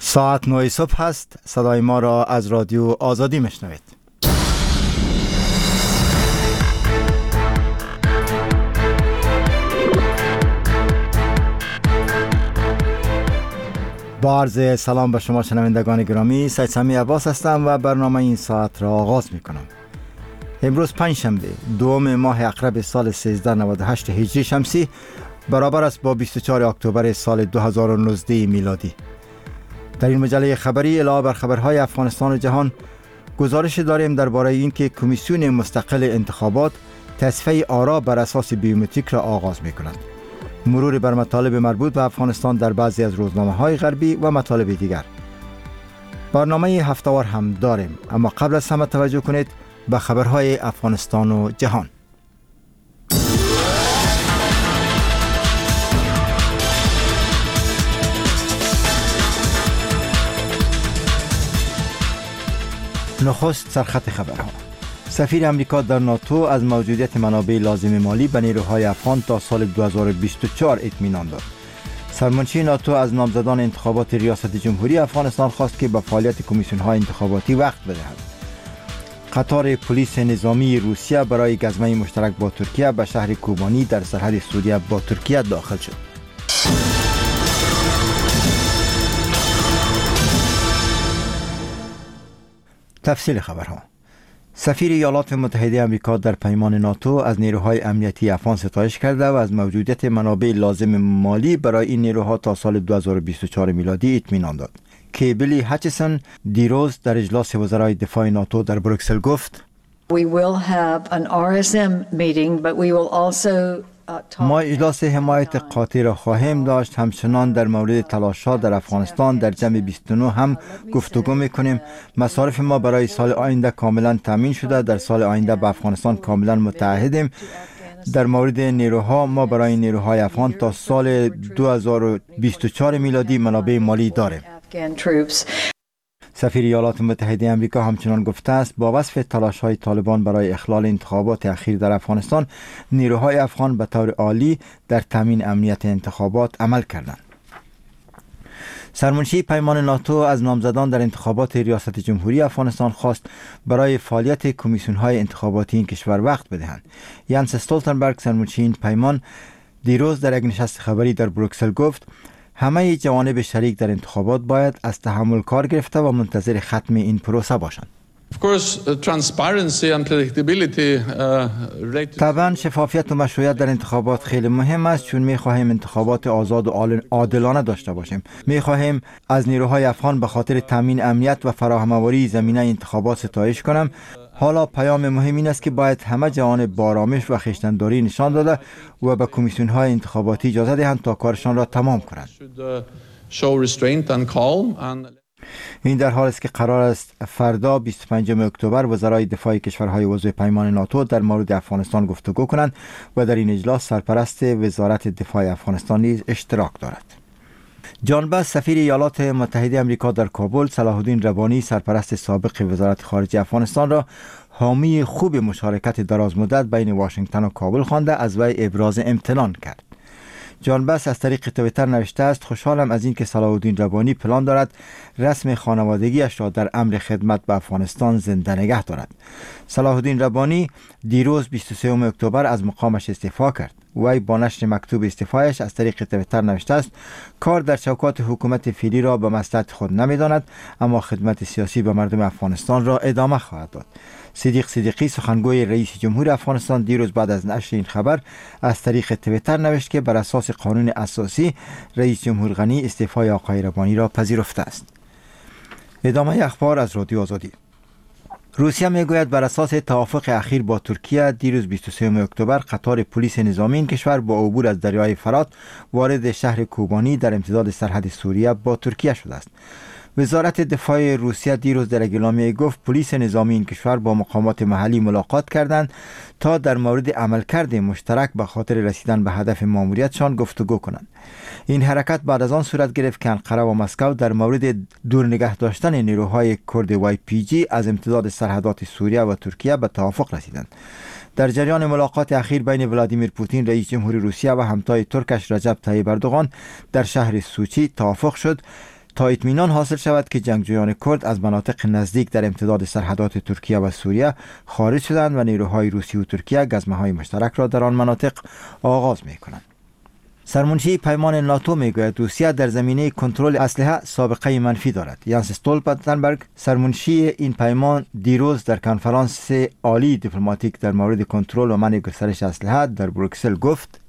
ساعت 9 صبح است. صدای ما را از رادیو آزادی میشنوید. با عرض سلام به شما شنوندگان گرامی، سید سمی عباس هستم و برنامه این ساعت را آغاز می کنم. امروز پنجشنبه دوم ماه اقرب سال 1398 هجری شمسی برابر است با 24 اکتبر سال 2019 میلادی. در این مجله خبری علاوه بر خبرهای افغانستان و جهان گزارش داریم درباره اینکه کمیسیون مستقل انتخابات تصفیه آرا بر اساس بیومتریک را آغاز می کند. مرور بر مطالب مربوط به افغانستان در بعضی از روزنامه‌های غربی و مطالب دیگر. برنامه هفته‌وار هم داریم، اما قبل از همه توجه کنید به خبرهای افغانستان و جهان. نخست سرخط خبرها. سفیر امریکا در ناتو از موجودیت منابع لازم مالی به نیروهای افغان تا سال 2024 اطمینان داد. سرمنشی ناتو از نامزدان انتخابات ریاست جمهوری افغانستان خواست که به فعالیت کمیسیون‌های انتخاباتی وقت بدهد. قطار پلیس نظامی روسیه برای گزمه مشترک با ترکیه به شهر کوبانی در سرحد سوریه با ترکیه داخل شد. تفصیل خبرها. سفیر ایالات متحده آمریکا در پیمان ناتو از نیروهای امنیتی افغان ستایش کرده و از موجودیت منابع لازم مالی برای این نیروها تا سال 2024 میلادی اطمینان داد. کیبلی هچسون دیروز در اجلاس وزرای دفاع ناتو در بروکسل گفت: ما اجلاس حمایت قاطع را خواهیم داشت. همچنان در مورد تلاش‌ها در افغانستان در جمع 29 هم گفتگو می‌کنیم. مصارف ما برای سال آینده کاملا تامین شده. در سال آینده به افغانستان کاملا متعهدیم. در مورد نیروها، ما برای نیروهای افغان تا سال 2024 میلادی منابع مالی داریم. سفیر ایالات متحده آمریکا همچنان گفته است با وصف تلاش‌های طالبان برای اخلال انتخابات اخیر در افغانستان، نیروهای افغان به طور عالی در تامین امنیت انتخابات عمل کردند. سرمنشی پیمان ناتو از نامزدان در انتخابات ریاست جمهوری افغانستان خواست برای فعالیت کمیسیون‌های انتخاباتی این کشور وقت بدهند. یانس استولتنبرگ سرمنشی این پیمان دیروز در یک نشست خبری در بروکسل گفت: همه جوانب شریک در انتخابات باید از تحمل کار گرفته و منتظر ختم این پروسه باشند. طبعا شفافیت و مشروعیت در انتخابات خیلی مهم است، چون می‌خواهیم انتخابات آزاد و عادلانه داشته باشیم. می‌خواهیم از نیروهای افغان به خاطر تامین امنیت و فراهم‌آوری زمینه انتخابات ستایش کنم. حالا پیام مهم این است که باید همه جوانب با آرامش و خویشتن‌داری نشان داده و به کمیسیون‌های انتخاباتی اجازه دهند تا کارشان را تمام کنند. این در حالی است که قرار است فردا 25 اکتبر وزرای دفاع کشورهای عضو پیمان ناتو در مورد افغانستان گفتگو کنند و در این اجلاس سرپرست وزارت دفاع افغانستان نیز اشتراک دارد. جان باس سفیر ایالات متحده آمریکا در کابل صلاح الدین ربانی سرپرست سابق وزارت خارجه افغانستان را حامی خوب مشارکت دراز مدت بین واشنگتن و کابل خوانده از وی ابراز امتنان کرد. جان باس از طریق توییتر نوشته است: خوشحالم از اینکه صلاح الدین ربانی پلان دارد رسم خانوادگیش را در امر خدمت به افغانستان زنده نگه دارد. صلاح الدین ربانی دیروز 23 اکتبر از مقامش استعفا کرد. وی با نشر مکتوب استعفایش از طریق توییتر نوشته است: کار در چوکات حکومت فعلی را به مصلحت خود نمی‌داند، اما خدمت سیاسی به مردم افغانستان را ادامه خواهد داد. صدیق صدیقی سخنگوی رئیس جمهور افغانستان دیروز بعد از نشر این خبر از طریق توییتر نوشت که بر اساس قانون اساسی رئیس جمهور غنی استعفای آقای ربانی را پذیرفته است. ادامه اخبار از رادیو آزادی. روسیه میگوید بر اساس توافق اخیر با ترکیه دیروز 23 اکتبر قطار پلیس نظامی این کشور با عبور از دریای فرات وارد شهر کوبانی در امتداد سرحد سوریه با ترکیه شده است. وزارت دفاع روسیه دیروز در اعلامیه گفت پلیس نظامی این کشور با مقامات محلی ملاقات کردند تا در مورد عملکرد مشترک به خاطر رسیدن به هدف ماموریتشان گفتگو کنند. این حرکت بعد از آن صورت گرفت که انقره و مسکو در مورد دور نگه داشتن نیروهای کرد YPG از امتداد سرحدات سوریه و ترکیه به توافق رسیدند. در جریان ملاقات اخیر بین ولادیمیر پوتین رئیس جمهور روسیه و همتای ترکش رجب طیب اردوغان در شهر سوچی توافق شد تا اطمینان حاصل شود که جنگجویان کرد از مناطق نزدیک در امتداد سرحدات ترکیه و سوریه خارج شدند و نیروهای روسی و ترکیه گزمه‌های مشترک را در آن مناطق آغاز می‌کنند. سرمنشی پیمان ناتو میگوید روسیه در زمینه کنترل اسلحه سابقه منفی دارد. یانس استولتنبرگ سرمنشی این پیمان دیروز در کنفرانس عالی دیپلماتیک در مورد کنترل و منع گسترش اسلحه در بروکسل گفت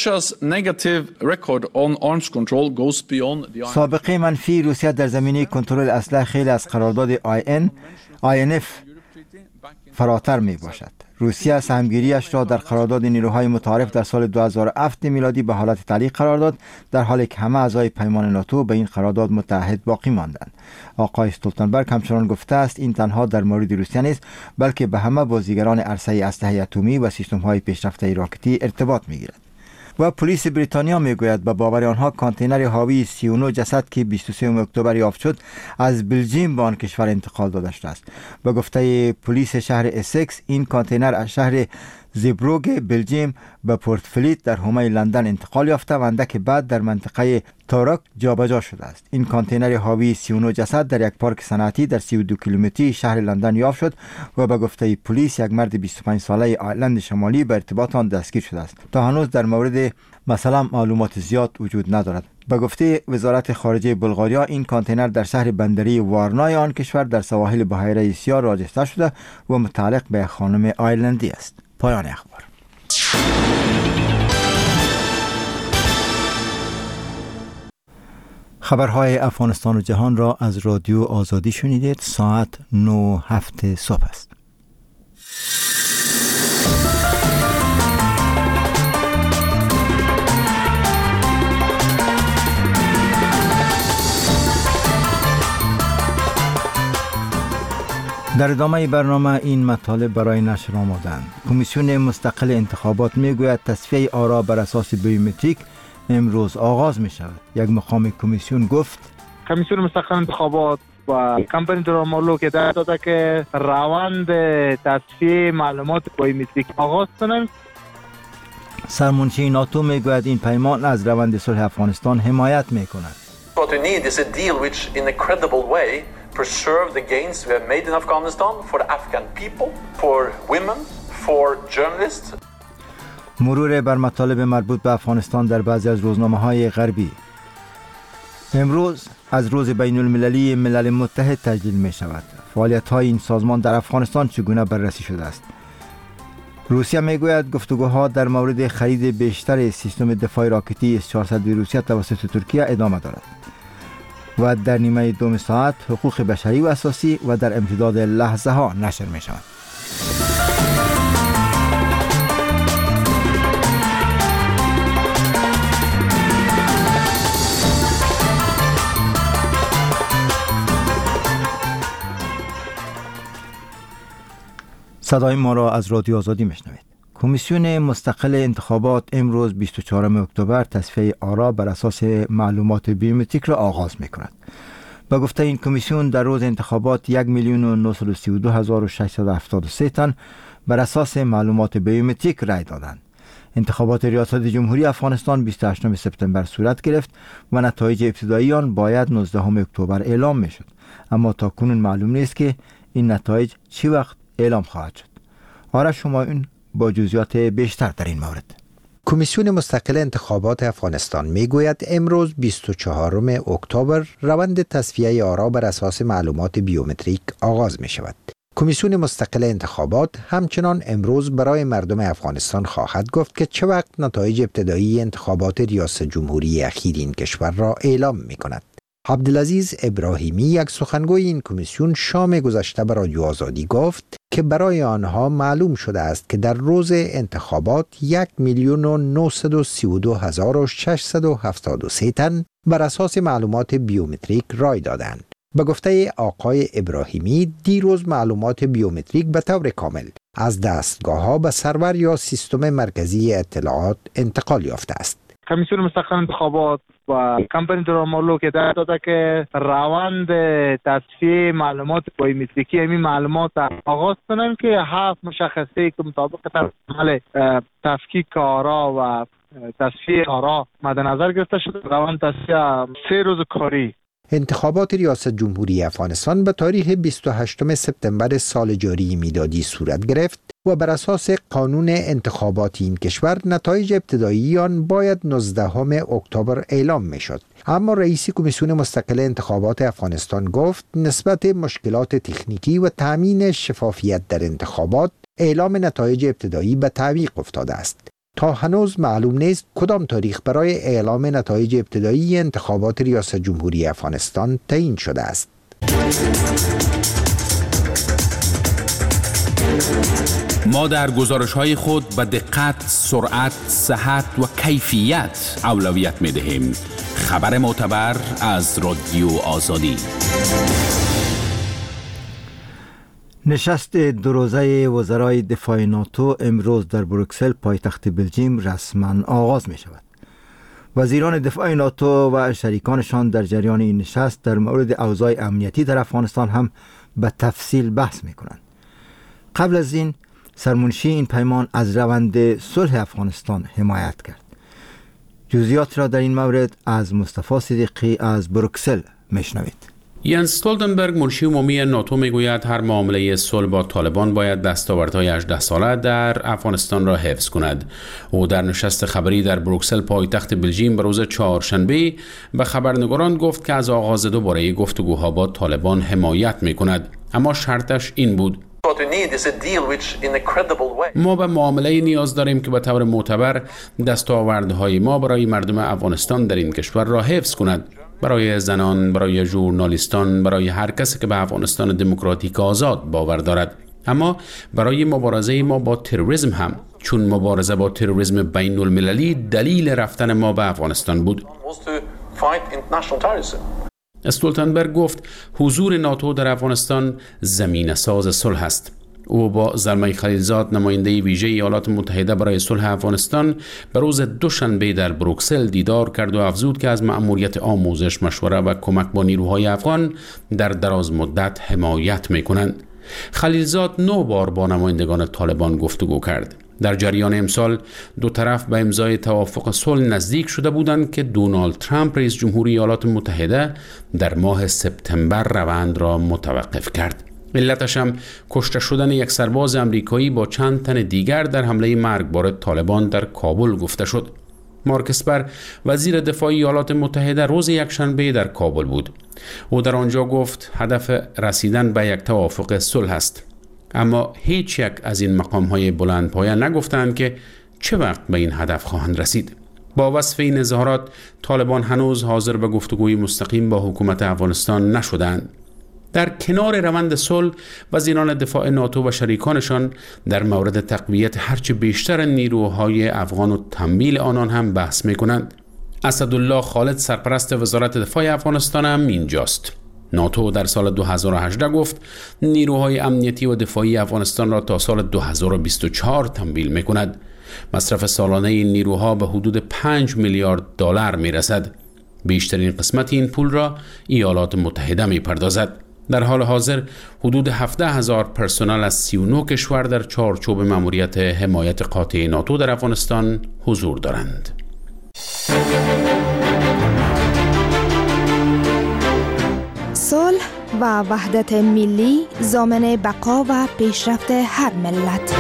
سابقه منفی روسیه در زمینه کنترل اسلحه خیلی از قرارداد INF فراتر می باشد. روسیه سهمگیریش را در قرارداد نیروهای متعارف در سال 2007 میلادی به حالت تعلیق قرار داد، در حالی که همه اعضای پیمان ناتو به این قرارداد متحد باقی ماندند. آقای استولتنبرگ همچنان گفته است این تنها در مورد روسیه نیست، بلکه به همه بازیگران عرصه اسلحه اتمی و سیستم‌های پیشرفته راکتی ارتباط می‌گیرد. و پلیس بریتانیا میگوید به باور آنها کانتینر حاوی 39 جسد که 23 اکتبر یافت شد از بلژیم به آن کشور انتقال داده شده است. به گفته پلیس شهر اسکس این کانتینر از شهر زیبروگ بلژیم به پورت فلیت در حومه لندن انتقال یافته و اندک بعد در منطقه تارک جابجا شده است. این کانتینر حاوی 39 جسد در یک پارک صنعتی در 32 کیلومتری شهر لندن یافت شد و به گفته پلیس یک مرد 25 ساله آیرلند شمالی به ارتباط آن دستگیر شده است. تا هنوز در مورد مثلا معلومات زیاد وجود ندارد. به گفته وزارت خارجه بلغاریا این کانتینر در شهر بندری وارنای آن کشور در سواحل بحیره سیاه راجسته شده و متعلق به خانم آیرلندی است. پایان اخبار. خبرهای افغانستان و جهان را از رادیو آزادی شنیدید. ساعت 9:07 صبح است. در ادامه برنامه این مطالب برای نشر آمدند. کمیسیون مستقل انتخابات میگوید تصفیه آرا بر اساس بیومتریک امروز آغاز می شود. یک مقام کمیسیون گفت کمیسیون مستقل انتخابات و کمپانی درامولو که داده که روند تصفیه معلومات بیومتریک آغاز کنند. سرمنشی ناتو میگوید این پیمان از روند صلح افغانستان حمایت می کند. What we need is a deal which in a credible way preserve the gains we have made in Afghanistan for the Afghan people, for women, for journalists. مرور بر مطالب مربوط به افغانستان در بعضی از روزنامه‌های غربی. امروز از روز بین المللی ملل متحد تجلیل می شود. فعالیت‌های این سازمان در افغانستان چگونه بررسی شده است؟ روسیه میگوید گفتگوها در مورد خرید بیشتر سیستم دفاع راکتی S-400 روسیه توسط ترکیه ادامه دارد. و در نیمه دوم ساعت حقوق بشری و اساسی و در امتداد لحظه ها نشر می شود. صدای ما را از رادیو آزادی میشنوید. کمیسیون مستقل انتخابات امروز 24 اکتبر تصفیه آرا بر اساس معلومات بیومتریک را آغاز می‌کند. به گفته این کمیسیون در روز انتخابات 1,932,673 تن بر اساس معلومات بیومتریک رای دادند. انتخابات ریاست جمهوری افغانستان 28 سپتامبر صورت گرفت و نتایج ابتدایی آن باید 19 اکتبر اعلام می‌شد، اما تاکنون معلوم نیست که این نتایج چه وقت اعلام خواهد شد. آرش همایون با جزئیات بیشتر در این مورد. کمیسیون مستقل انتخابات افغانستان میگوید امروز 24 اکتبر روند تصفیه آرا بر اساس معلومات بیومتریک آغاز می شود. کمیسیون مستقل انتخابات همچنان امروز برای مردم افغانستان خواهد گفت که چه وقت نتایج ابتدایی انتخابات ریاست جمهوری اخیر این کشور را اعلام می کند. عبدالعزیز ابراهیمی یک سخنگوی این کمیسیون شام گذشته به رادیو آزادی گفت که برای آنها معلوم شده است که در روز انتخابات 1,932,673 تن بر اساس معلومات بیومتریک رای دادند. به گفته آقای ابراهیمی دیروز معلومات بیومتریک به طور کامل از دستگاه‌ها به سرور یا سیستم مرکزی اطلاعات انتقال یافته است. کمیسیون مستقل انتخابات و کمپانی درامولو که داده که روند تصفیه معلومات بیومتریکی همین معلومات آغاز کنند که 7 مشخصه که مطابق عمل تفکیک آرا و تصفیه آرا مد نظر گرفته شده. روند تصفیه 3 روز کاری. انتخابات ریاست جمهوری افغانستان به تاریخ 28 سپتامبر سال جاری میلادی صورت گرفت و بر اساس قانون انتخابات این کشور نتایج ابتدایی آن باید 19 اکتبر اعلام میشد. اما رئیس کمیسیون مستقل انتخابات افغانستان گفت نسبت مشکلات تکنیکی و تامین شفافیت در انتخابات اعلام نتایج ابتدایی به تعویق افتاده است. تا هنوز معلوم نیست کدام تاریخ برای اعلام نتایج ابتدایی انتخابات ریاست جمهوری افغانستان تعیین شده است. ما در گزارش‌های خود به دقت، سرعت، صحت و کیفیت اولویت می‌دهیم. خبر معتبر از رادیو آزادی. نشست دو روزه وزرای دفاع ناتو امروز در بروکسل پایتخت بلژیم رسما آغاز می شود. وزیران دفاع ناتو و شریکانشان در جریان این نشست در مورد اوضاع امنیتی در افغانستان هم به تفصیل بحث می کنند. قبل از این سرمنشی این پیمان از روند صلح افغانستان حمایت کرد. جزئیات را در این مورد از مصطفی صدیقی از بروکسل میشنوید. ینس استولتنبرگ منشی عمومی ناتو میگوید هر معامله صلح با طالبان باید دستاوردهای 18 ساله در افغانستان را حفظ کند. او در نشست خبری در بروکسل پایتخت بلژیم به روز چهارشنبه به خبرنگاران گفت که از آغاز دوباره گفتگوها با طالبان حمایت میکند، اما شرطش این بود: ما به معامله نیاز داریم که به طور معتبر دستاوردهای ما برای مردم افغانستان در این کشور را حفظ کند، برای زنان، برای ژورنالیستان، برای هر کسی که به افغانستان دموکراتیک آزاد باور دارد، اما برای مبارزه ما با تروریسم هم، چون مبارزه با تروریسم بین المللی دلیل رفتن ما به افغانستان بود. استولتنبرگ گفت حضور ناتو در افغانستان زمینه ساز صلح است. او با زلمه خلیلزاد نماینده ویژه ایالات متحده برای صلح افغانستان به روز دوشنبه در بروکسل دیدار کرد و افزود که از مأموریت آموزش، مشوره و کمک با نیروهای افغان در دراز مدت حمایت می‌کنند. خلیلزاد 9 بار با نمایندگان طالبان گفتگو کرد. در جریان امسال دو طرف به امضای توافق صلح نزدیک شده بودند که دونالد ترامپ رئیس جمهور ایالات متحده در ماه سپتامبر روند را متوقف کرد. علتش هم کشته شدن یک سرباز امریکایی با چند تن دیگر در حمله مرگبار طالبان در کابل گفته شد. مارک اسپر وزیر دفاع ایالات متحده روز یکشنبه در کابل بود. او در آنجا گفت هدف رسیدن به یک توافق صلح است، اما هیچ یک از این مقام‌های بلندپایه نگفتند که چه وقت به این هدف خواهند رسید. با وصف این اظهارات طالبان هنوز حاضر به گفتگوی مستقیم با حکومت افغانستان نشدند. در کنار روند صلح، وزیران دفاع ناتو و شریکانشان در مورد تقویت هرچه بیشتر نیروهای افغان و تمویل آنان هم بحث می‌کنند. اسدالله خالد سرپرست وزارت دفاع افغانستان هم اینجاست. ناتو در سال 2018 گفت نیروهای امنیتی و دفاعی افغانستان را تا سال 2024 تمویل می‌کند. مصرف سالانه این نیروها به حدود 5 میلیارد دلار می‌رسد. بیشترین قسمت این پول را ایالات متحده می‌پردازد. در حال حاضر حدود 17,000 پرسنل از 39 کشور در چارچوب مأموریت حمایت قاطع ناتو در افغانستان حضور دارند. صلح و وحدت ملی ضامن بقا و پیشرفت هر ملت.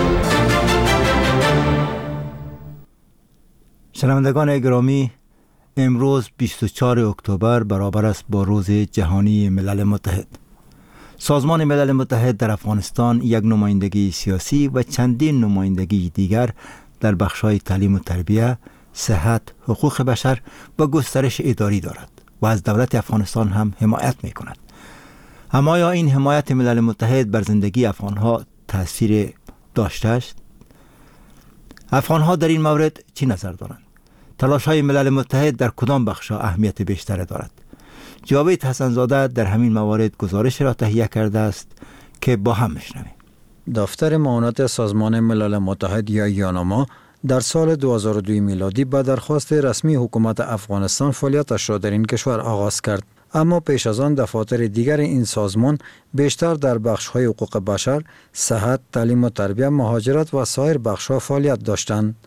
شنوندگان گرامی، امروز 24 اکتبر برابر است با روز جهانی ملل متحد. سازمان ملل متحد در افغانستان یک نمایندگی سیاسی و چندین نمایندگی دیگر در بخش‌های تعلیم و تربیت، صحت، حقوق بشر و گسترش اداری دارد و از دولت افغانستان هم حمایت می‌کند. اما آیا این حمایت ملل متحد بر زندگی افغان‌ها تأثیر داشته است؟ افغان‌ها در این مورد چی نظر دارند؟ تلاش‌های ملل متحد در کدام بخش‌ها اهمیت بیشتر دارد؟ جاوید حسن‌زاده در همین موارد گزارش را تهیه کرده است که با هم میشنویم. دفتر معاونت سازمان ملل متحد یا یانما در سال 2002 میلادی به درخواست رسمی حکومت افغانستان فعالیتش را در این کشور آغاز کرد. اما پیش از آن دفاتر دیگر این سازمان بیشتر در بخش‌های حقوق بشر، صحت، تعلیم و تربیت، مهاجرت و سایر بخش‌ها فعالیت داشتند.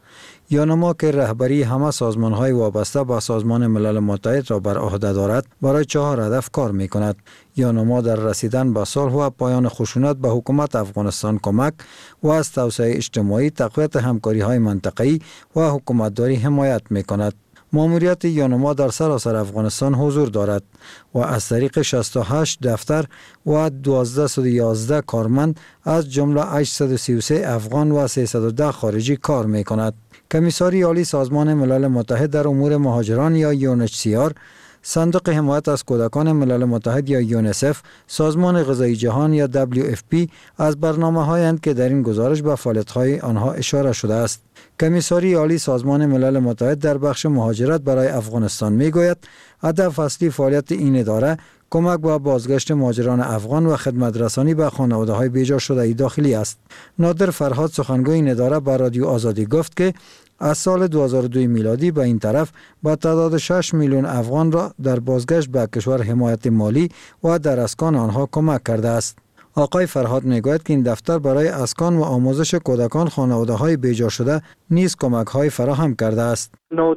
یانما که رهبری همه سازمان‌های وابسته به سازمان ملل متحد را بر عهده دارد، برای 4 هدف کار می‌کند. یانما در رسیدن به صلح و پایان خشونت به حکومت افغانستان کمک و از توسعه اجتماعی، تقویت همکاری‌های منطقه‌ای و حکومتداری حمایت می‌کند. ماموریت یانما در سراسر افغانستان حضور دارد و از طریق 68 دفتر و 1211 کارمند از جمله 833 افغان و 310 خارجی کار می کند. کمیساری عالی سازمان ملل متحد در امور مهاجران یا UNHCR، صندوق حمایت از کودکان ملل متحد یا یونیسف، سازمان غذایی جهان یا WFP از برنامه‌هایند که در این گزارش به فعالیت‌های آنها اشاره شده است. کمیساری عالی سازمان ملل متحد در بخش مهاجرت برای افغانستان می‌گوید هدف اصلی فعالیت این اداره کمک به بازگشت مهاجران افغان و خدمت رسانی به خانواده‌های بیجا شده داخلی است. نادر فرهاد سخنگوی این اداره به رادیو آزادی گفت که از سال 2002 میلادی به این طرف با تعداد 6 میلیون افغان را در بازگشت به کشور حمایت مالی و در اسکان آنها کمک کرده است. آقای فرهاد میگوید که این دفتر برای اسکان و آموزش کودکان خانواده‌های بیجا شده نیز کمک‌های فراهم کرده است.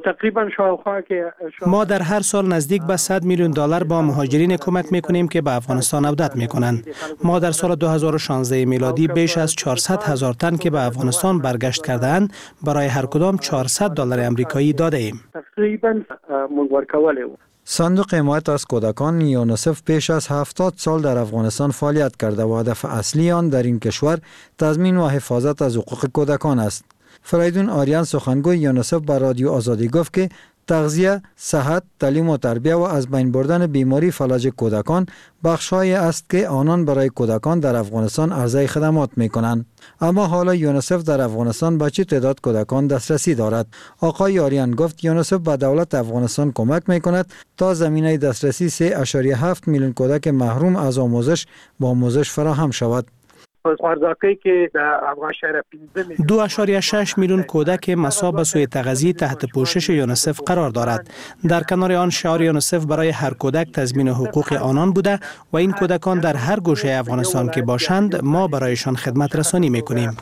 ما در هر سال نزدیک به 100 میلیون دلار با مهاجرین کمک میکنیم که به افغانستان عودت میکنند. ما در سال 2016 میلادی بیش از 400 هزار تن که به افغانستان برگشت کرده‌اند برای هر کدام 400 دلار آمریکایی داده ایم. صندوق حمایت از کودکان یونیسف پیش از 70 سال در افغانستان فعالیت کرده و هدف اصلی آن در این کشور تضمین و حفاظت از حقوق کودکان است. فریدون آریان سخنگوی یونیسف به رادیو آزادی گفت که تغذیه، صحت، تعلیم و تربیت و از بین بردن بیماری فلج کودکان بخش‌هایی است که آنان برای کودکان در افغانستان عرضه خدمات می‌کنند. اما حالا یونیسف در افغانستان به چه تعداد کودکان دسترسی دارد؟ آقای آریان گفت یونیسف به دولت افغانستان کمک می‌کند تا زمینه دسترسی 3.7 میلیون کودک محروم از آموزش با آموزش فراهم شود. 2.6 میلیون کودک مصاب به سوء تغذیه تحت پوشش یونیسف قرار دارد. در کنار آن شعار یونیسف برای هر کودک تضمین حقوق آنان بوده و این کودکان در هر گوشه افغانستان که باشند ما برایشان خدمت رسانی میکنیم.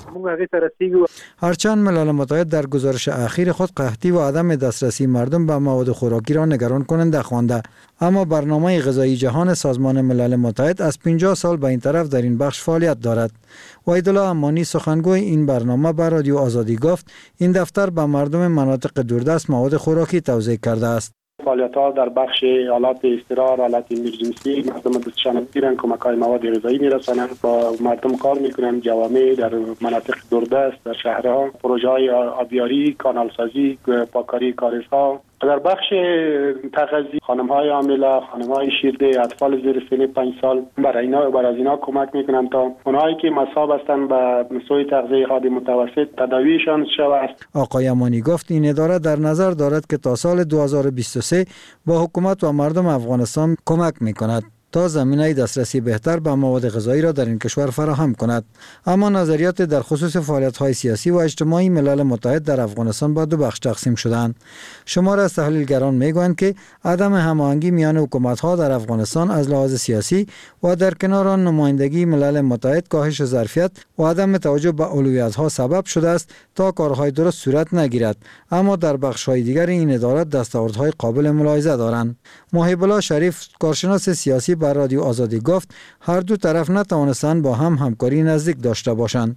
هرچند ملل متحد در گزارش اخیر خود قحطی و عدم دسترسی مردم به مواد خوراکی را نگران کننده خوانده، اما برنامه غذایی جهان سازمان ملل متحد از 50 سال به این طرف در این بخش فعالیت دارد. وحیدالله امانی سخنگوی این برنامه به رادیو آزادی گفت این دفتر به مردم مناطق دوردست مواد خوراکی توزیع کرده است. فعالیت‌ها در بخش آلات اضطرار، آلات امرجنسی، مردم دستشان می‌گیرند، کمک‌های مواد غذایی می‌رسانند، با مردم کار می‌کنند، جوامع در مناطق دوردست، در شهرها، پروژه‌های آبیاری، کانالسازی، پاککاری کاریزها. در بخش تغذیه خانم‌های حامله، خانم‌های شیرده، اطفال زیر سن 5 سال برای اینا کمک می‌کنند تا اونایی که مصاب هستند به سوء تغذیه حاد متوسط تداویشان شود. آقای امانی گفت این اداره در نظر دارد که تا سال 2023 با حکومت و مردم افغانستان کمک می‌کند تا زمینه دسترسی بهتر به مواد غذایی را در این کشور فراهم کند. اما نظریات در خصوص فعالیت‌های سیاسی و اجتماعی ملل متحد در افغانستان به 2 بخش تقسیم شدند. شمار از تحلیلگران می‌گویند که عدم هماهنگی میان حکومت‌ها در افغانستان از لحاظ سیاسی و در کنار آن نمایندگی ملل متحد کاهش ظرفیت و عدم توجه به اولویت‌ها سبب شده است تا کارهای درست صورت نگیرد. اما در بخش‌های دیگر این اداره دستاوردهای قابل ملاحظه دارند. محب الله شریف کارشناس سیاسی بر رادیو آزادی گفت هر دو طرف نتوانستند با هم همکاری نزدیک داشته باشند.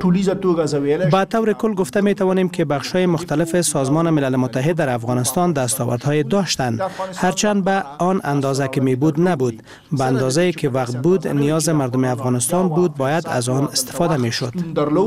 با طور کل گفته می توانیم که بخش‌های مختلف سازمان ملل متحد در افغانستان دستاوردهای داشتند، هرچند به آن اندازه که می بود نبود. به اندازه‌ای که وقت بود نیاز مردم افغانستان بود باید از آن استفاده می شد.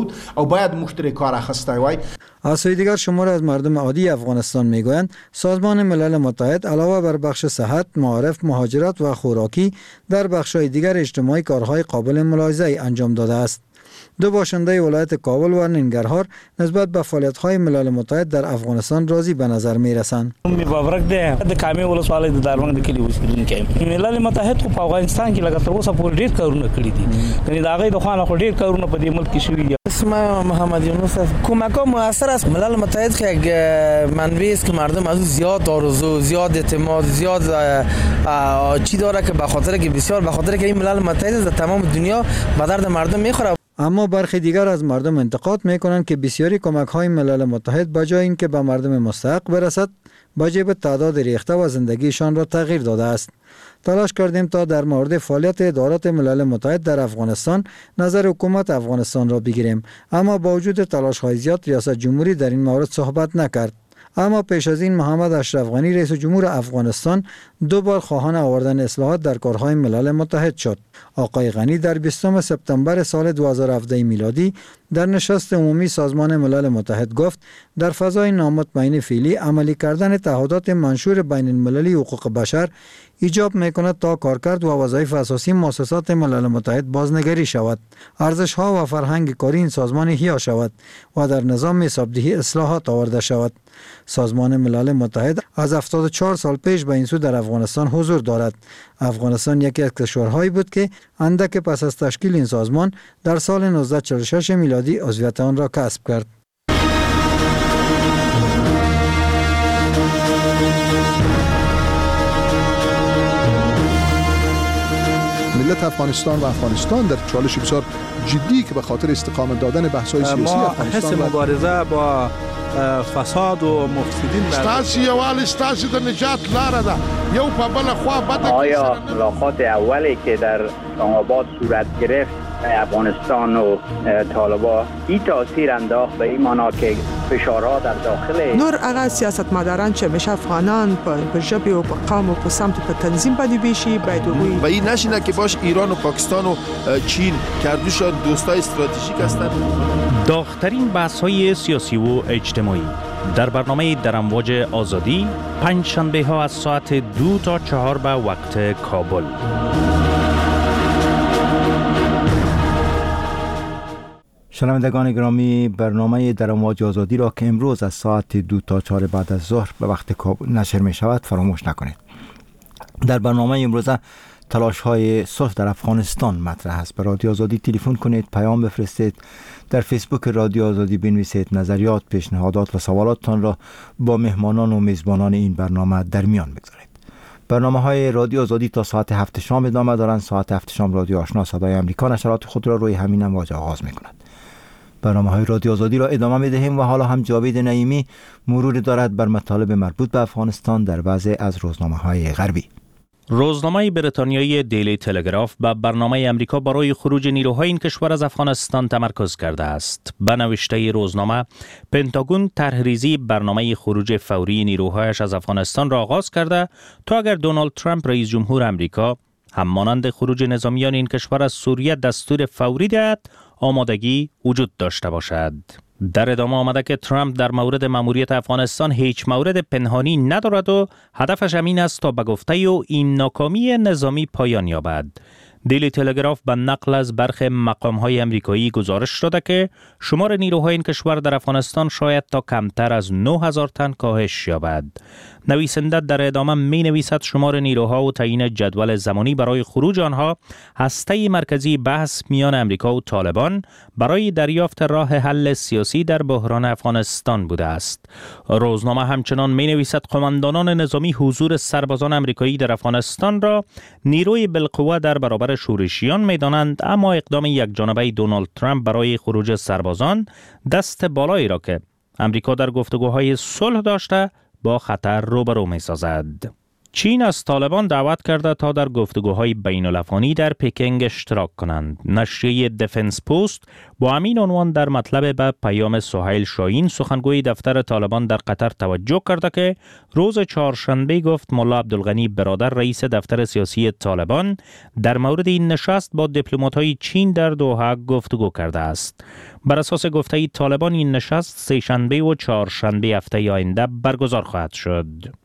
از سوی دیگر شمار از مردم عادی افغانستان میگویند سازمان ملل متحد علاوه بر بخش صحت، معارف، مهاجرت و خوراکی در بخش‌های دیگر اجتماعی کارهای قابل ملاحظه انجام داده است. 2 باشنده ولایت کابل و ننگرهار نسبت به فعالیت‌های ملل متحد در افغانستان راضی به نظر می‌رسند. مبارک ده د کامې ولسوالۍ د داروند د کلی اوسیدونکو ملل متحد په افغانستان کې لکه تر اوسه پورې ډېر کارونه کړي دي. یعنی دا غي د خوانه خو ډېر کارونه په دې ملک کې شوي دي. اسم محمد یونس کمک‌ها موثر است. ملل متحد که یک منبعی است که مردم از زیاد آرزو، زیاد اعتماد، زیاد چی داره که به خاطر که بسیار به خاطر که این ملل متحد در تمام دنیا به درد مردم می‌خوره. اما برخی دیگر از مردم انتقاد میکنند که بسیاری کمک های ملل متحد بجای اینکه به مردم مستحق برسد با جیب تعداد ریخته و زندگیشان را تغییر داده است. تلاش کردیم تا در مورد فعالیت ادارات ملل متحد در افغانستان نظر حکومت افغانستان را بگیریم، اما با وجود تلاش های زیاد ریاست جمهوری در این مورد صحبت نکرد. اما پیش از این محمد اشرف غنی رئیس جمهور افغانستان 2 بار خواهان آوردن اصلاحات در کارهای ملل متحد شد. آقای غنی در 20 سپتامبر سال 2017 میلادی در نشست عمومی سازمان ملل متحد گفت در فضای نامطمئن فعلی عملی کردن تعهدات منشور بین المللی حقوق بشر ایجاب میکند تا کارکرد و وظایف اساسی مؤسسات ملل متحد بازنگری شود، ارزش ها و فرهنگ کاری این سازمان احیا شود و در نظام حسابدهی اصلاحات آورده شود. سازمان ملل متحد از 74 سال پیش به این سو در افغانستان حضور دارد. افغانستان یکی از کشورهایی بود که اندک پس از تشکیل این سازمان در سال 1946 میلادی عضویت آن را کسب کرد. ملت افغانستان و افغانستان در چالش بسیار جدی که به خاطر استقامت دادن بحث‌های سیاسی افغانستان حس مبارزه با فساد و مفسدین ستاسي یوال ستاسي د نجات لاره ده یو په بل خوا بده. آیا ملاقات اولی که در اسلام آباد صورت گرفت افغانستان و طالبان این تاثیر انداخت به این معنا که فشارها در داخل نور هغه سیاستمداران چې همیشه افغانان په ژبه او په قوم او په سمت په تنظیم باندې بشي باید وي و این نشینه که باش ایران و پاکستان و چین کردوشان دوستای استراتژیک هستند. داغ‌ترین بحث‌های سیاسی و اجتماعی در برنامه در امواج آزادی پنج شنبه ها از ساعت 2 تا 4 به وقت کابل. شنوندگان گرامی، برنامه در امواج آزادی را که امروز از ساعت 2 تا 4 بعد از ظهر به وقت کابل نشر می شود فراموش نکنید. در برنامه امروز تلاش های صلح در افغانستان مطرح است. به رادیو آزادی تلفن کنید، پیام بفرستید، در فیسبوک رادیو آزادی بنویسید، نظریات، پیشنهادات و سوالاتتان را با مهمانان و میزبانان این برنامه در میان بگذارید. برنامه های رادیو آزادی تا ساعت 7 شام ادامه دارند. ساعت 7 شام رادیو آشنا صدای امریکا نشرات خود را روی همین امواج آغاز می کند. برنامه های رادیو آزادی را ادامه می دهیم و حالا هم جاوید نعیمی مرور دارد بر مطالب مربوط به افغانستان در بعضی از روزنامه های غربی. روزنامه بریتانیایی دیلی تلگراف به برنامه امریکا برای خروج نیروهای این کشور از افغانستان تمرکز کرده است. به نوشته روزنامه، پنتاگون طرحریزی برنامه خروج فوری نیروهایش از افغانستان را آغاز کرده تا اگر دونالد ترامپ رئیس جمهور امریکا هم مانند خروج نظامیان این کشور از سوریه دستور فوری دهد، آمادگی وجود داشته باشد. در ادامه آمده که ترامپ در مورد ماموریت افغانستان هیچ مورد پنهانی ندارد و هدفش همین است تا به گفته او این ناکامی نظامی پایان یابد. دیلی تلگراف به نقل از برخی مقام‌های امریکایی گزارش داده که شمار نیروهای این کشور در افغانستان شاید تا کمتر از 9000 تن کاهش یابد. نویسنده در ادامه می نویسد شمار نیروها و تعیین جدول زمانی برای خروج آنها هسته مرکزی بحث میان امریکا و طالبان برای دریافت راه حل سیاسی در بحران افغانستان بوده است. روزنامه همچنان می نویسد قماندانان نظامی حضور سربازان امریکایی در افغانستان را نیروی بالقوه در برابر شورشیان می دانند، اما اقدام یک جانبه دونالد ترامپ برای خروج سربازان دست بالایی را که امریکا در گفتگوهای صلح داشته با خطر روبرو می سازد. چین از طالبان دعوت کرده تا در گفتگوهای بین الافغانی در پکینگ اشتراک کنند. نشریه دفنس پوست با همین عنوان در مطلب به پیام سهیل شاهین سخنگوی دفتر طالبان در قطر توجه کرده که روز چهارشنبه گفت ملا عبدالغنی برادر رئیس دفتر سیاسی طالبان در مورد این نشست با دیپلمات‌های چین در دوحه گفتگو کرده است. بر اساس گفته طالبان این نشست سه‌شنبه و چهارشنبه هفته آینده برگزار خواهد شد.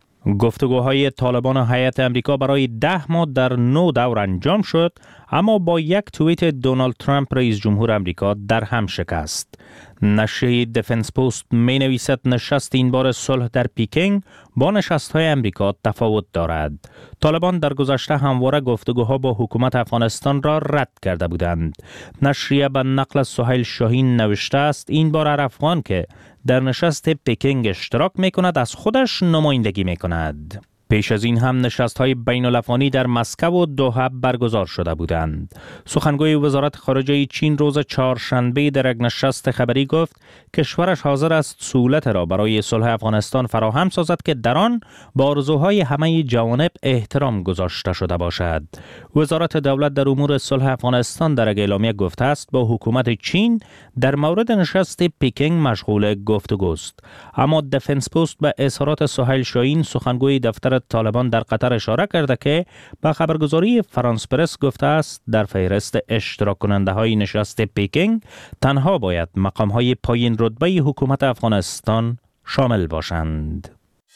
گفتگوهای طالبان و هیئت امریکا برای 10 ماه در 9 دور انجام شد، اما با یک توییت دونالد ترامپ رئیس جمهور امریکا در هم شکست. نشریه دفنس پوست می نویسد نشست این بار صلح در پکینگ با نشست‌های امریکا تفاوت دارد. طالبان در گذشته همواره گفتگوها با حکومت افغانستان را رد کرده بودند. نشریه به نقل از سهیل شاهین نوشته است این بار هر افغان که در نشست پکینگ اشتراک می کند از خودش نمایندگی می کند. پیش از این هم نشست‌های بین‌الافغانی در مسکو و دوحه برگزار شده بودند. سخنگوی وزارت خارجه چین روز چهارشنبه در یک نشست خبری گفت کشورش حاضر است سهولت را برای صلح افغانستان فراهم سازد که در آن با آرزوهای همه جوانب احترام گذاشته شده باشد. وزارت دولت در امور صلح افغانستان در یک اعلامیه گفته است با حکومت چین در مورد نشست پکینگ مشغول گفتگوست. اما دفنس پست به اظهارات سهیل شاهین سخنگوی دفتر طالبان در قطر اشاره کرده که با خبرگزاری فرانس پرس گفته است در فهرست اشتراک کننده های نشست پکینگ تنها باید مقام های پایین رتبه حکومت افغانستان شامل باشند.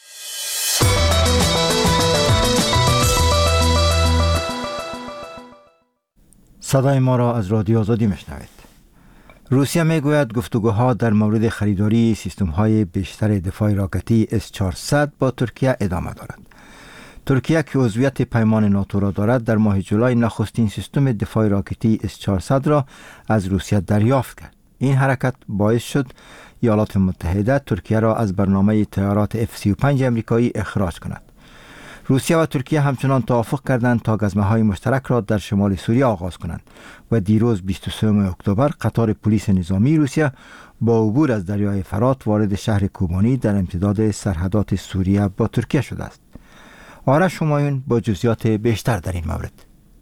صدای ما را از رادیو آزادی میشنوید. روسیه میگوید گفتگوها در مورد خریداری سیستم‌های بیشتر دفاع راکتی S-400 با ترکیه ادامه دارد. ترکیه که عضویت پیمان ناتو را دارد در ماه جولای نخستین سیستم دفاع راکتی S-400 را از روسیه دریافت کرد. این حرکت باعث شد ایالات متحده ترکیه را از برنامه طیارات F-35 امریکایی اخراج کند. روسیه و ترکیه همچنان توافق کردند تا گزمه‌های مشترک را در شمال سوریه آغاز کنند و دیروز 23 اکتبر قطار پلیس نظامی روسیه با عبور از دریای فرات وارد شهر کوبانی در امتداد سرحدات سوریه با ترکیه شده است. آرش همایون با جزئیات بیشتر در این مورد.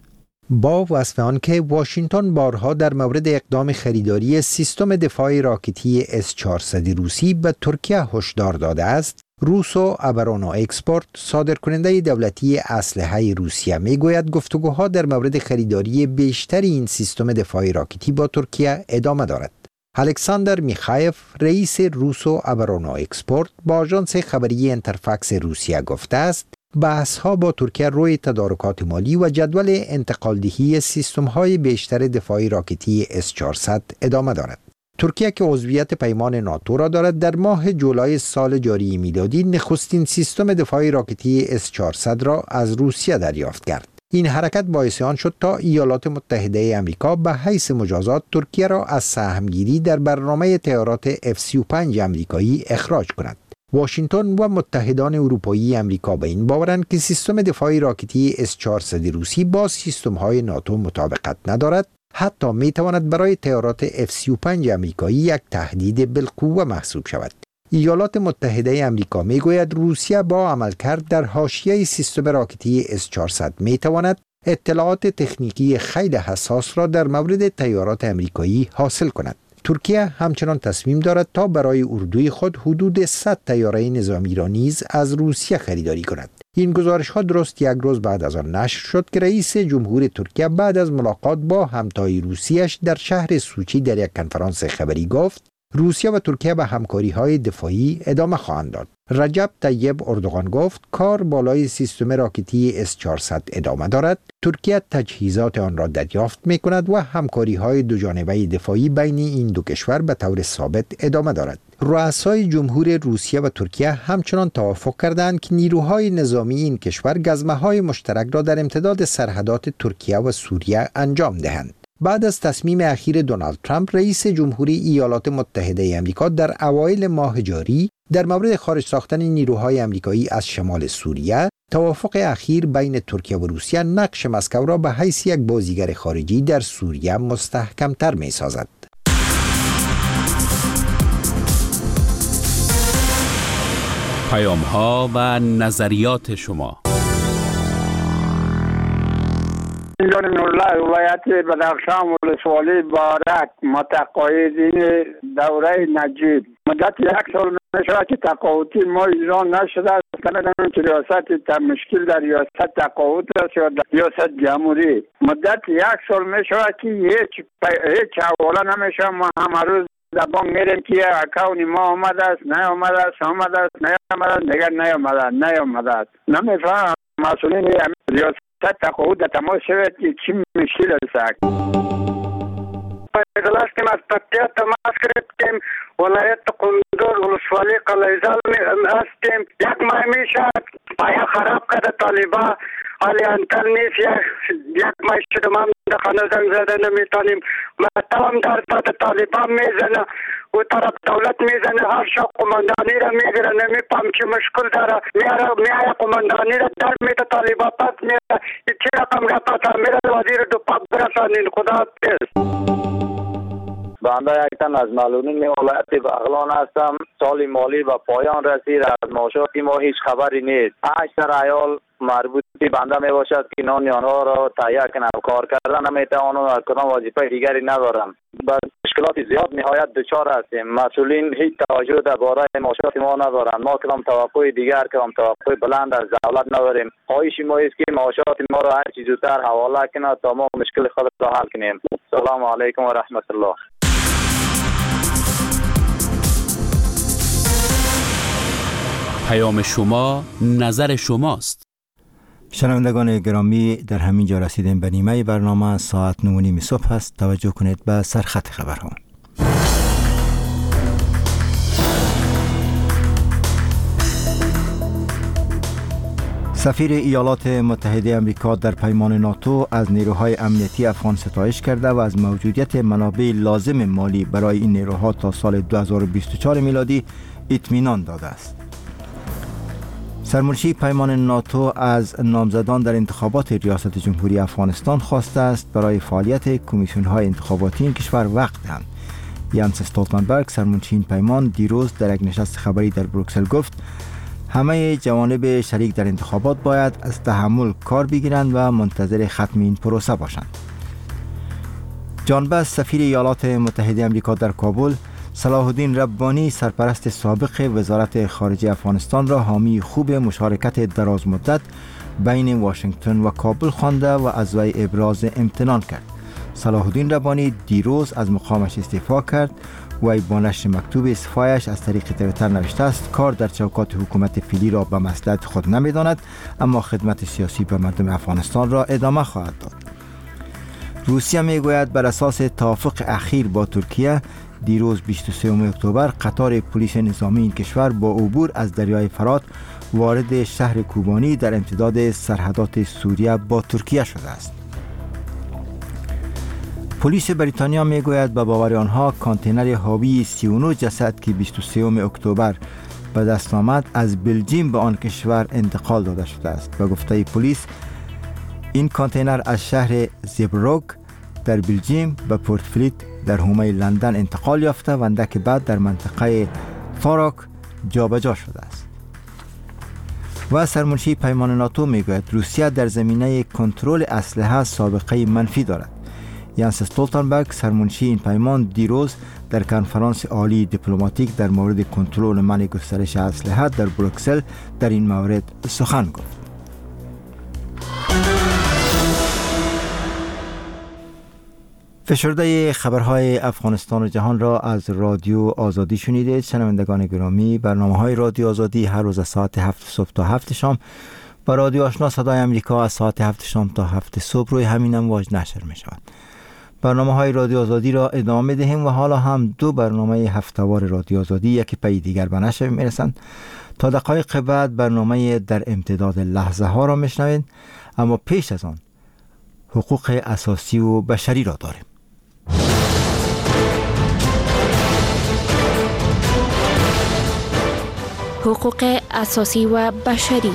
با وصف آن که واشنگتن بارها در مورد اقدام خریداری سیستم دفاع راکتی S-400 روسی به ترکیه هشدار داده است، روسو ابرانو اکسپورت صادرکننده دولتی اسلحه روسیه میگوید گفتگوها در مورد خریداری بیشتر این سیستم دفاع راکتی با ترکیه ادامه دارد. الکساندر میخایف رئیس روسو ابرانو اکسپورت با آژانس خبری انترفکس روسیه گفته است بحث‌ها با ترکیه روی تدارکات مالی و جدول انتقالدهی سیستم‌های بیشتر دفاعی راکتی S-400 ادامه دارد. ترکیه که عضویت پیمان ناتو را دارد در ماه جولای سال جاری میلادی نخستین سیستم دفاعی راکتی S-400 را از روسیه دریافت کرد. این حرکت باعث آن شد تا ایالات متحده آمریکا به حیث مجازات ترکیه را از سهمگیری در برنامه طیارات F-35 امریکایی اخراج کند. واشنگتن و متحدان اروپایی امریکا به این باورند که سیستم دفاعی راکتی S-400 روسی با سیستم‌های ناتو مطابقت ندارد، حتی میتواند برای طیارات F-35 امریکایی یک تهدید بالقوه محسوب شود. ایالات متحده امریکا میگوید روسیه با عملکرد در حاشیه سیستم راکتی S-400 میتواند اطلاعات تکنیکی خیلی حساس را در مورد طیارات امریکایی حاصل کند. ترکیه همچنان تصمیم دارد تا برای اردوی خود حدود 100 طیاره نظامی را نیز از روسیه خریداری کند. این گزارش ها درست یک روز بعد از آن نشر شد که رئیس جمهور ترکیه بعد از ملاقات با همتای روسیش در شهر سوچی در یک کنفرانس خبری گفت روسیه و ترکیه به همکاری‌های دفاعی ادامه خواهند داد. رجب طیب اردوغان گفت کار بالای سیستم راکتی S-400 ادامه دارد. ترکیه تجهیزات آن را دریافت می‌کند و همکاری‌های دوجانبه دفاعی بین این دو کشور به طور ثابت ادامه دارد. رؤسای جمهور روسیه و ترکیه همچنان توافق کردند که نیروهای نظامی این کشور گزمه‌های مشترک را در امتداد سرحدات ترکیه و سوریه انجام دهند. بعد از تصمیم اخیر دونالد ترامپ رئیس جمهوری ایالات متحده آمریکا در اوایل ماه جاری در مورد خارج ساختن نیروهای آمریکایی از شمال سوریه، توافق اخیر بین ترکیه و روسیه نقش مسکو را به حیث یک بازیگر خارجی در سوریه مستحکم‌تر می‌سازد. پیام‌ها و نظریات شما. جان نورالله ولایت بدخشان ولسوالی بارک متقاعدین دوره نجیب مدت یک سال میشه که تقاعدی ما ایران نشده است. نمیدونم که ریاست مشکل در ریاست تقاعد است یا در ریاست جمهوری. مدت یک سال میشه که هیچ حواله نمیشه. ما همه روز زبان میریم که اکاونی ما آمده است نیامده است آمده است نیامده است دیگر نیامده است. نمیفهم مسئولین ریاست تقاعد تماس شود که چی مشکل است. اجلاس که از پکتیا تماس کردیم ولایت قندوز ولسوالی قلعه‌زال هستیم. یک ماه میشه پایا خراب کرده طالبا حالی انتر نیست. یک ماه شده ما در خانه زنگ زده نمیتونیم. مطلب در طالبا میزنه و طرف دولت میزنه، هر شب قماندانی را میگیره، نمیفهم چه مشکل داره، میاره قماندانی را در میده، طالبا پس میره، چه رقم گفت میره وزیر دفاع برسانین. خدا حافظ. بنده یک تن از معلولین ولایت بغلان هستم. سال مالی به پایان رسید، از معاشات ما هیچ خبری نیست. 8 عیال مربوط به بنده می باشد که نان آنها را تهیه کنم، کار کردن نمیتوانم، از کدام وظیفه دیگری ندارم. با مشکلات زیاد نهایت دچار هستیم. مسئولین هیچ توجه درباره معاشات ما ندارند. ما کدام توقع دیگر، کدام توقع بلند از دولت نداریم. خواهش ما است که معاشات ما را هر چیز زودتر حواله کند تا ما مشکل خود را حل کنیم. سلام علیکم و رحمت الله. پیام شما، نظر شماست. شنوندگان گرامی، در همین جا رسیدیم به نیمه برنامه. ساعت 9:30 صبح است. توجه کنید به سرخط خبرها. سفیر ایالات متحده آمریکا در پیمان ناتو از نیروهای امنیتی افغان ستایش کرده و از موجودیت منابع لازم مالی برای این نیروها تا سال 2024 میلادی اطمینان داده است. سرمنشی پیمان ناتو از نامزدان در انتخابات ریاست جمهوری افغانستان خواسته است برای فعالیت کمیسیون‌های انتخاباتی این کشور وقت دهند. یانس استولتنبرگ، سرمنشی این پیمان، دیروز در یک نشست خبری در بروکسل گفت همه جوانب شریک در انتخابات باید از تحمل کار بگیرند و منتظر ختم این پروسه باشند. جان بس، سفیر ایالات متحده آمریکا در کابل، صلاح الدین ربانی، سرپرست سابق وزارت خارجه افغانستان را حامی خوب مشارکت دراز مدت بین واشنگتن و کابل خوانده و از وی ابراز امتنان کرد. صلاح الدین ربانی دیروز از مقامش استعفا کرد. وی با نشر مکتوب استعفایش از طریق توییتر نوشته است کار در چوکات حکومت فعلی را به مصلحت خود نمی‌داند، اما خدمت سیاسی به مردم افغانستان را ادامه خواهد داد. روسیه میگوید بر اساس توافق اخیر با ترکیه دیروز 23 اکتبر قطار پلیس نظامی این کشور با عبور از دریای فرات وارد شهر کوبانی در امتداد سرحدات سوریه با ترکیه شده است. پلیس بریتانیا میگوید به باور آنها کانتینر حاوی 39 جسد که 23 اکتبر به دست آمد از بلژیم به آن کشور انتقال داده شده است. به گفته پلیس این کانتینر از شهر زیبروک در بلژیم به پورت فلیت در حومه لندن انتقال یافته و اندک بعد در منطقه فاراک جابجا شده است. و سرمنشی پیمان ناتو میگوید روسیه در زمینه کنترل اسلحه سابقه منفی دارد. یانس استولتنبرگ، سرمنشی این پیمان، دیروز در کنفرانس عالی دیپلماتیک در مورد کنترل منع گسترش اسلحه در بروکسل در این مورد سخن گفت. فشرده خبرهای افغانستان و جهان را از رادیو آزادی شنیدید. شنوندگان گرامی، برنامه‌های رادیو آزادی هر روز از ساعت 7 صبح تا 7 شام و رادیو آشنا صدای امریکا از ساعت 7 شام تا 7 صبح روی همین امواج نشر می شود. برنامه‌های رادیو آزادی را ادامه دهیم و حالا هم 2 برنامه هفته‌وار رادیو آزادی یکی پی دیگر به نشر می رسند. تا دقایق بعد برنامه در امتداد لحظه ها را می شنوید، اما پیش از آن حقوق اساسی و بشری را داریم. حقوق اساسی و بشری.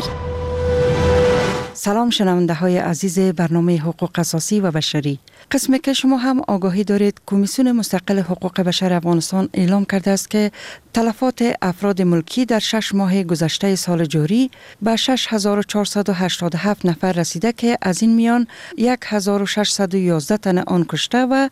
سلام شنونده های عزیز برنامه حقوق اساسی و بشری. قسمی که شما هم آگاهی دارید کمیسیون مستقل حقوق بشر افغانستان اعلام کرده است که تلفات افراد ملکی در 6 ماه گذشته سال جاری به 6487 نفر رسیده که از این میان 1611 تن آن کشته و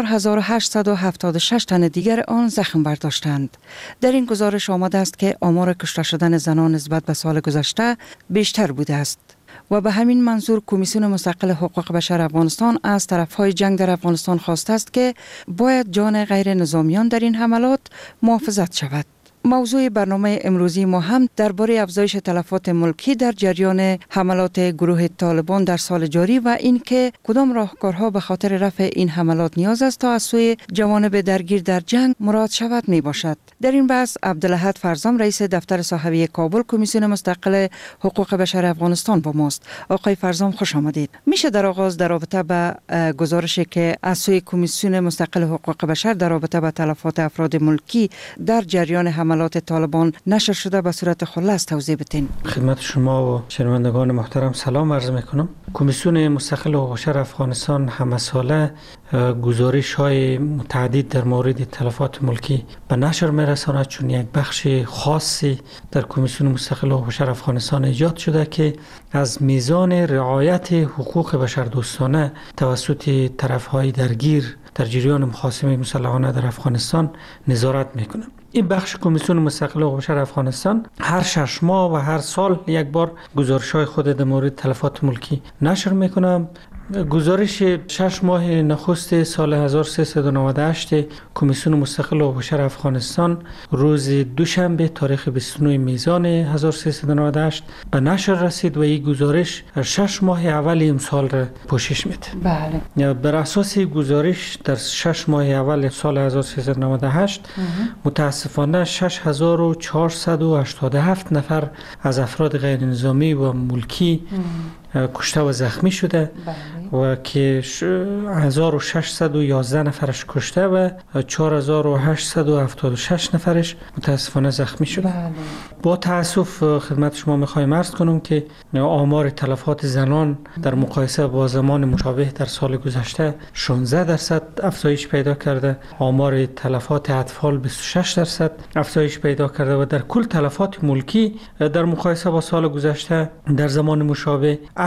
4876 تن دیگر آن زخم برداشتند. در این گزارش آمده است که آمار کشته شدن زنان نسبت به سال گذشته بیشتر بوده است. و به همین منظور کمیسیون مستقل حقوق بشر افغانستان از طرفهای جنگ در افغانستان خواسته است که باید جان غیر نظامیان در این حملات محافظت شود. موضوع برنامه امروزی ما هم درباره افزایش تلفات ملکی در جریان حملات گروه طالبان در سال جاری و اینکه کدام راهکارها به خاطر رفع این حملات نیاز است تا از سوی جوانب درگیر در جنگ مراد شود می باشد. در این بحث عبدالاحد فرزام رئیس دفتر صاحبی کابل کمیسیون مستقل حقوق بشر افغانستان با ماست. آقای فرزام خوش آمدید. میشه در آغاز در رابطه با گزارشی که از سوی کمیسیون مستقل حقوق بشر در رابطه با تلفات افراد ملکی در جریان حملات طالبان نشر شده به صورت خلاص توضیح بدین؟ خدمت شما و شنوندگان محترم سلام عرض میکنم. کمیسیون مستقل حقوق بشر افغانستان همه ساله گزارش های متعدد در مورد تلفات ملکی به نشر میرساند، چون یک بخش خاصی در کمیسیون مستقل حقوق بشر افغانستان ایجاد شده که از میزان رعایت حقوق بشر دوستانه توسط طرفهای درگیر در جریان محاصمه مسلحانه در افغانستان نظارت میکنه. این بخش کمیسیون مستقل حقوق بشر افغانستان هر 6 ماه و هر سال یک بار گزارش‌های خود در مورد تلفات ملکی نشر میکنه. گزارش 6 ماه نخست سال 1398 کمیسیون مستقل حقوق بشر افغانستان روز دوشنبه تاریخ 29 میزان 1398 به نشر رسید و این گزارش 6 ماه اول امسال را پوشش میده. بله. بر اساس گزارش در 6 ماه اول سال 1398 متاسفانه 6487 نفر از افراد غیر نظامی و ملکی کشته و زخمی شده و که 1611 نفرش کشته و 4876 نفرش متاسفانه زخمی شده. با تاسف خدمت شما میخوایم عرض کنم که آمار تلفات زنان در مقایسه با زمان مشابه در سال گذشته 16% افزایش پیدا کرده، آمار تلفات اطفال 26% افزایش پیدا کرده و در کل تلفات ملکی در مقایسه با سال گذشته در زمان مشابه 8.36%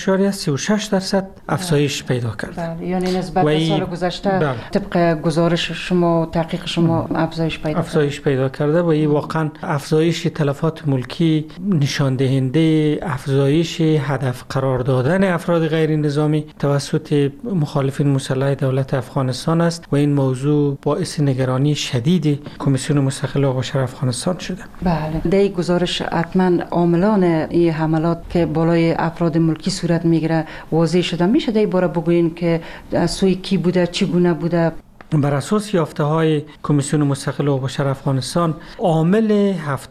افزایش پیدا کرده. یعنی نسبت به سال گذشته طبق گزارش شما و تحقیق شما افزایش پیدا کرده و این واقعا افزایش تلفات ملکی نشان دهنده افزایش هدف قرار دادن افراد غیر نظامی توسط مخالفین مسلح دولت افغانستان است و این موضوع باعث نگرانی شدید کمیسیون مستقل حقوق بشر افغانستان شده. بله. در گزارش حتما عاملان این حملات که بالای افراد ملکی صورت میگیره واضح شده. میشه در این باره بگوین که سوی کی بوده، چگونه بوده؟ بر اساس یافته‌های کمیسیون مستقل حقوق بشر افغانستان عامل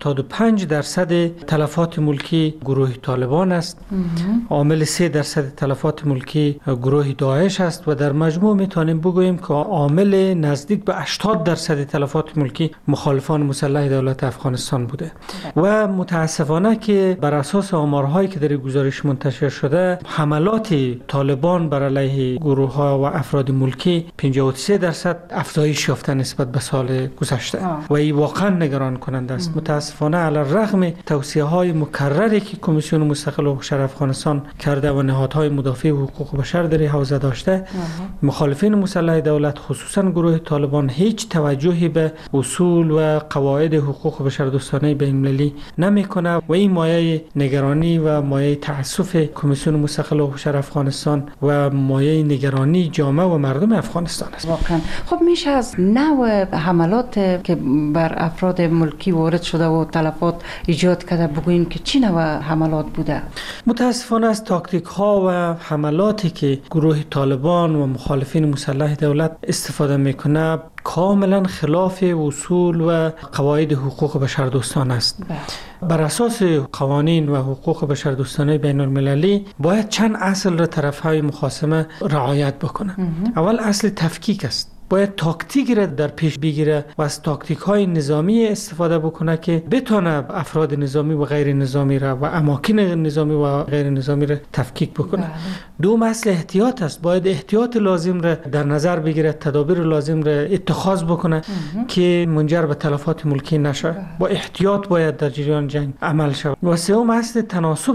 75% تلفات ملکی گروه طالبان است. عامل 3% تلفات ملکی گروه داعش است و در مجموع میتونیم بگوییم که عامل نزدیک به 80% تلفات ملکی مخالفان مسلح دولت افغانستان بوده. و متاسفانه که بر اساس آمارهایی که در گزارش منتشر شده حملات طالبان بر علیه گروه‌ها و افراد ملکی 53% افزایش یافته نسبت به سال گذشته و این واقعا نگران کننده است. متاسفانه علی الرغم توصیه‌های مکرری که کمیسیون مستقل حقوق بشر افغانستان کرده و نهادهای مدافع حقوق بشر در حوزه داشته، مخالفین مسلح دولت خصوصا گروه طالبان هیچ توجهی به اصول و قواعد حقوق بشر دوستانه بین‌المللی نمی‌کنه و این مایه نگرانی و مایه تأسف کمیسیون مستقل حقوق بشر افغانستان و مایه نگرانی جامعه و مردم افغانستان است. واقعا خب میشه از نوع حملات که بر افراد ملکی وارد شده و تلفات ایجاد کرده بگوییم که چی نوع حملات بوده؟ متاسفانه از تاکتیک ها و حملاتی که گروه طالبان و مخالفین مسلح دولت استفاده میکنه کاملا خلاف اصول و قواعد حقوق بشر دوستانه است. بر اساس قوانین و حقوق بشر دوستانه بین المللی باید چند اصل را طرفهای مخاصمه رعایت بکنه. اول اصل تفکیک است. باید تاکتیک را در پیش بگیره و از تاکتیک های نظامی استفاده بکنه که بتونه افراد نظامی و غیر نظامی را و اماکن نظامی و غیر نظامی را تفکیک بکنه. دوم اصل احتیاط است. باید احتیاط لازم را در نظر بگیره، تدابیر لازم را اتخاذ بکنه که منجر به تلفات ملکی نشه. با احتیاط باید در جریان جنگ عمل شود. و سوم اصل تناسب است.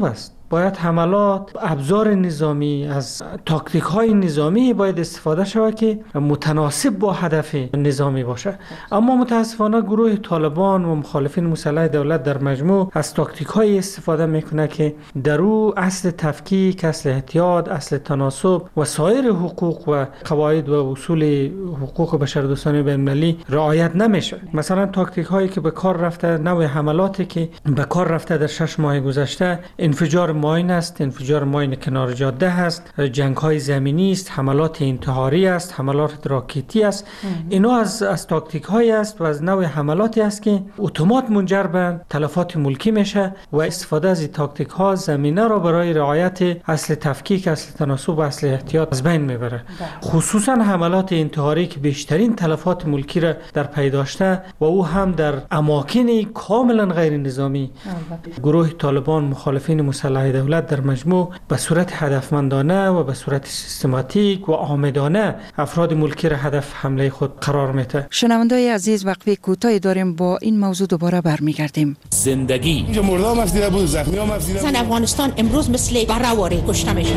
باید حملات ابزار نظامی از تاکتیک های نظامی باید استفاده شود که متناسب با هدف نظامی باشه. اما متاسفانه گروه طالبان و مخالفین مسلح دولت در مجموع از تاکتیک های استفاده میکنه که در او اصل تفکیک، اصل احتیاط، اصل تناسب و سایر حقوق و قواعد و اصول حقوق بشردوستانه بین‌المللی رعایت نمیشه. مثلا تاکتیک هایی که به کار رفته، نوع حملاتی که به کار رفته در 6 ماه گذشته، انفجار ماین است، انفجار ماین کنار جاده است، جنگ های زمینی است، حملات انتحاری است، حملات راکتی است. اینا از تاکتیک های است و از نوع حملاتی است که اتومات منجر به تلفات ملکی میشه و استفاده از این تاکتیک ها زمینه را برای رعایت اصل تفکیک، اصل تناسب و اصل احتیاط از بین میبره. خصوصا حملات انتحاری که بیشترین تلفات ملکی را در پی داشته و او هم در اماکن کاملا غیر نظامی. گروه طالبان مخالفین مسلح دولت در مجموع به صورت هدفمندانه و به صورت سیستماتیک و عامدانه افراد ملکی را هدف حمله خود قرار میده. شنوندای عزیز، وقفه کوتاهی داریم، با این موضوع دوباره برمیگردیم. زندگی اینجا مردم افزیده بود، زخمی هم افزیده بود. افغانستان امروز مثل برهواری کشته میشه.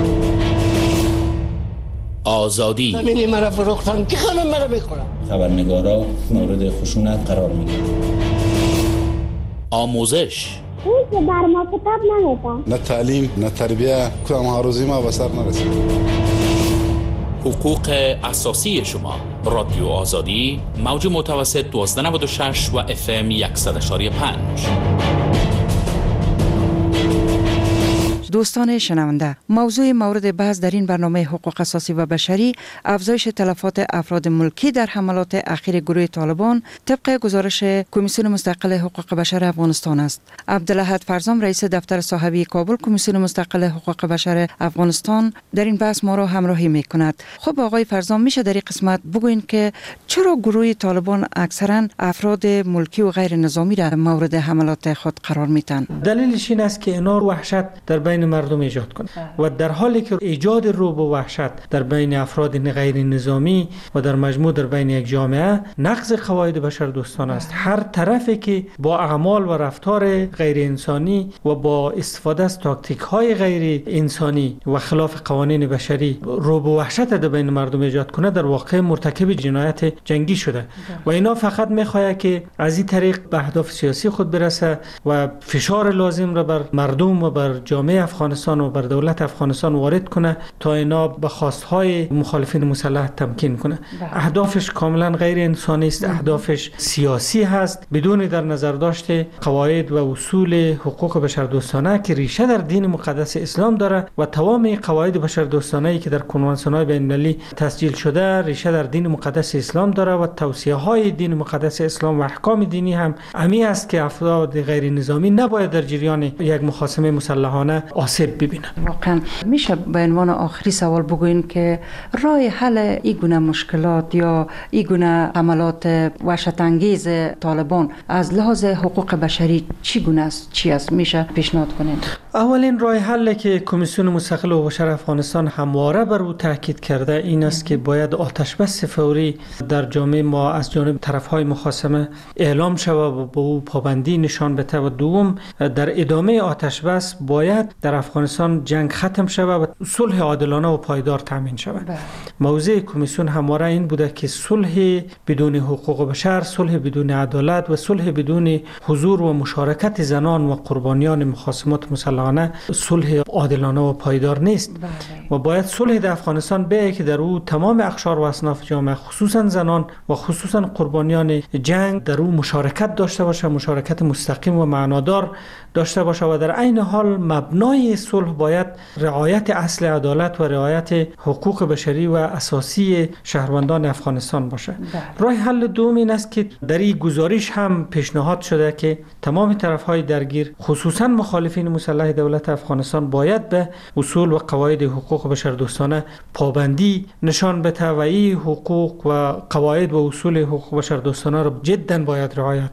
آزادی ببینید مرا فروختن که خانم مرا بخورم. خبرنگارا مورد خشونت قرار میگیرن. آموزش اون که بر ما کتاب نمیدن، نه تعلیم نه تربیه، کدام ها روزی ما بسر نرسید. حقوق اساسی شما. رادیو آزادی، موج متوسط 1296 و FM 100.5. دوستان شنونده، موضوع مورد بحث در این برنامه حقوق اساسی و بشری افزایش تلفات افراد ملکی در حملات اخیر گروه طالبان طبق گزارش کمیسیون مستقل حقوق بشر افغانستان است. عبدالاحد فرزام، رئیس دفتر صاحبی کابل کمیسیون مستقل حقوق بشر افغانستان، در این بحث ما را همراهی میکند. خب آقای فرزام، میشه در این قسمت بگوین که چرا گروه طالبان اکثرا افراد ملکی و غیر نظامی را مورد حملات خود قرار میدن؟ دلیلش این است که اینا وحشت در بین مردم ایجاد کنه و در حالی که ایجاد رعب و وحشت در بین افراد غیر نظامی و در مجموع در بین یک جامعه نقض قواعد بشردوستانه است. هر طرفی که با اعمال و رفتار غیر انسانی و با استفاده از تاکتیک های غیر انسانی و خلاف قوانین بشری رعب و وحشت در بین مردم ایجاد کنه، در واقع مرتکب جنایت جنگی شده و اینا فقط میخواد که از این طریق به اهداف سیاسی خود برسه و فشار لازم را بر مردم و بر جامعه افغانستان و بر دولت افغانستان وارد کنه تا اینا به خواستهای مخالفین مسلح تمکین کنه. اهدافش کاملا غیر انسانی است، اهدافش سیاسی هست بدون در نظر داشته قواعد و اصول حقوق بشردوستانه که ریشه در دین مقدس اسلام داره و تمام قواعد بشردوستانه‌ای که در کنوانسیون‌های بین‌المللی تسجیل شده ریشه در دین مقدس اسلام داره و توصیه‌های دین مقدس اسلام و احکام دینی هم امی است که افراد غیر نظامی نباید در جریان یک مخاصمه مسلحانه آسیب ببینه. واقعا میشه به عنوان آخری سوال بگوین که راه حل این گونه مشکلات یا این گونه حملات وحشت انگیز طالبان از لحاظ حقوق بشری چی گونه است، چی است؟ میشه پیشنهاد کنین؟ اولین راه حل که کمیسیون مستقل حقوق بشر افغانستان همواره بر او تاکید کرده این است که باید آتش بس فوری در جامعه ما از جانب طرف‌های مخاصمه اعلام شود و به او پابندی نشان بده و دوم در ادامه آتش بس باید در افغانستان جنگ ختم شود و صلح عادلانه و پایدار تامین شود. موضوع کمیسیون همواره این بوده که صلح بدون حقوق بشر، صلح بدون عدالت و صلح بدون حضور و مشارکت زنان و قربانیان مخاصمات مسلحانه صلح عادلانه و پایدار نیست و باید صلح در افغانستان به که در او تمام اقشار و اصناف جامعه خصوصا زنان و خصوصا قربانیان جنگ در او مشارکت داشته باشه، مشارکت مستقیم و معنادار داشته باشه و در عین حال مبنای صلح باید رعایت اصل عدالت و رعایت حقوق بشری و اساسی شهروندان افغانستان باشه. راه حل دوم این است که در این گزارش هم پیشنهاد شده که تمام طرف‌های درگیر خصوصا مخالفین مسلح دولت افغانستان باید به اصول و قواعد حقوق بشردوستانه پابندی نشان بده و این حقوق و قواعد و اصول حقوق بشردوستانه را جدا باید رعایت کنه.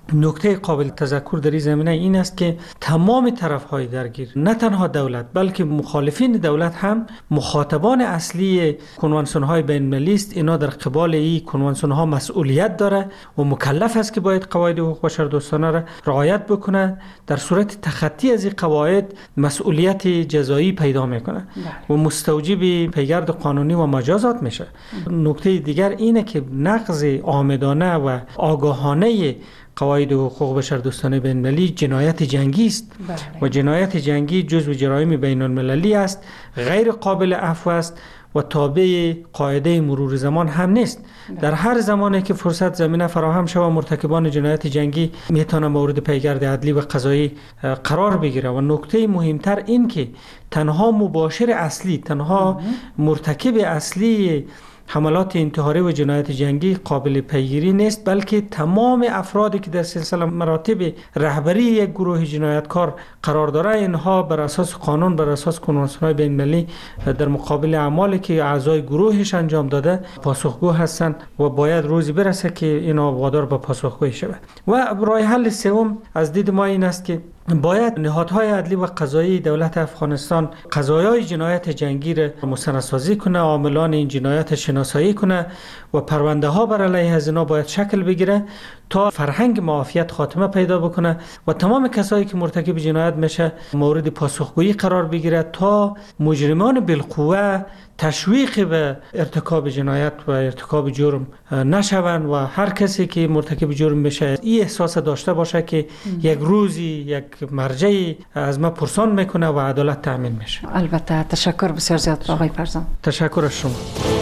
نکته قابل تذکر در این زمینه این است که تمام طرف‌های درگیر، نه تنها دولت بلکه مخالفین دولت هم مخاطبان اصلی کنوانسیون‌های بین‌المللی است. اینا در قبال این کنوانسیون‌ها مسئولیت داره و مکلف است که باید قواعد حقوق بشر دوستانه را رعایت بکنه. در صورت تخطی از این قواعد مسئولیت جزایی پیدا میکنه و مستوجب پیگرد قانونی و مجازات میشه. نکته دیگر اینه که نقض عامدانه و آگاهانه قواعد حقوق بشر دوستانه بین‌المللی جنایت جنگی است و جنایت جنگی جزو جرایم بین‌المللی است، غیر قابل عفو است و تابع قاعده مرور زمان هم نیست. در هر زمانی که فرصت زمینه فراهم شود مرتکبان جنایت جنگی میتونه مورد پیگرد عدلی و قضایی قرار بگیره. و نکته مهمتر این که تنها مباشر اصلی، تنها مرتکب اصلی حملات انتحاری و جنایت جنگی قابل پیگیری نیست، بلکه تمام افرادی که در سلسله مراتب رهبری یک گروه جنایتکار قرار داره، اینها بر اساس قانون، بر اساس کنوانسیون‌های بین‌المللی در مقابل اعمالی که اعضای گروهش انجام داده پاسخگو هستند و باید روزی برسه که اینا وادار به پاسخگویی شود. و راه حل سوم از دید ما این است که باید نهادهای عدلی و قضایی دولت افغانستان قضایای جنایت جنگی را مستندسازی کنه، عاملان این جنایت شناسایی کنه و پرونده ها بر علیه از اینا باید شکل بگیره تا فرهنگ معافیت خاتمه پیدا بکنه و تمام کسایی که مرتکب جنایت میشه مورد پاسخگویی قرار بگیره تا مجرمان بالقوه تشویق به ارتکاب جنایت و ارتکاب جرم نشوند و هر کسی که مرتکب جرم بشه این احساس داشته باشه که یک روزی یک مرجعی از ما پرسان میکنه و عدالت تامین میشه. البته تشکر بسیار زیاد آقای فرزان. تشکر از شما.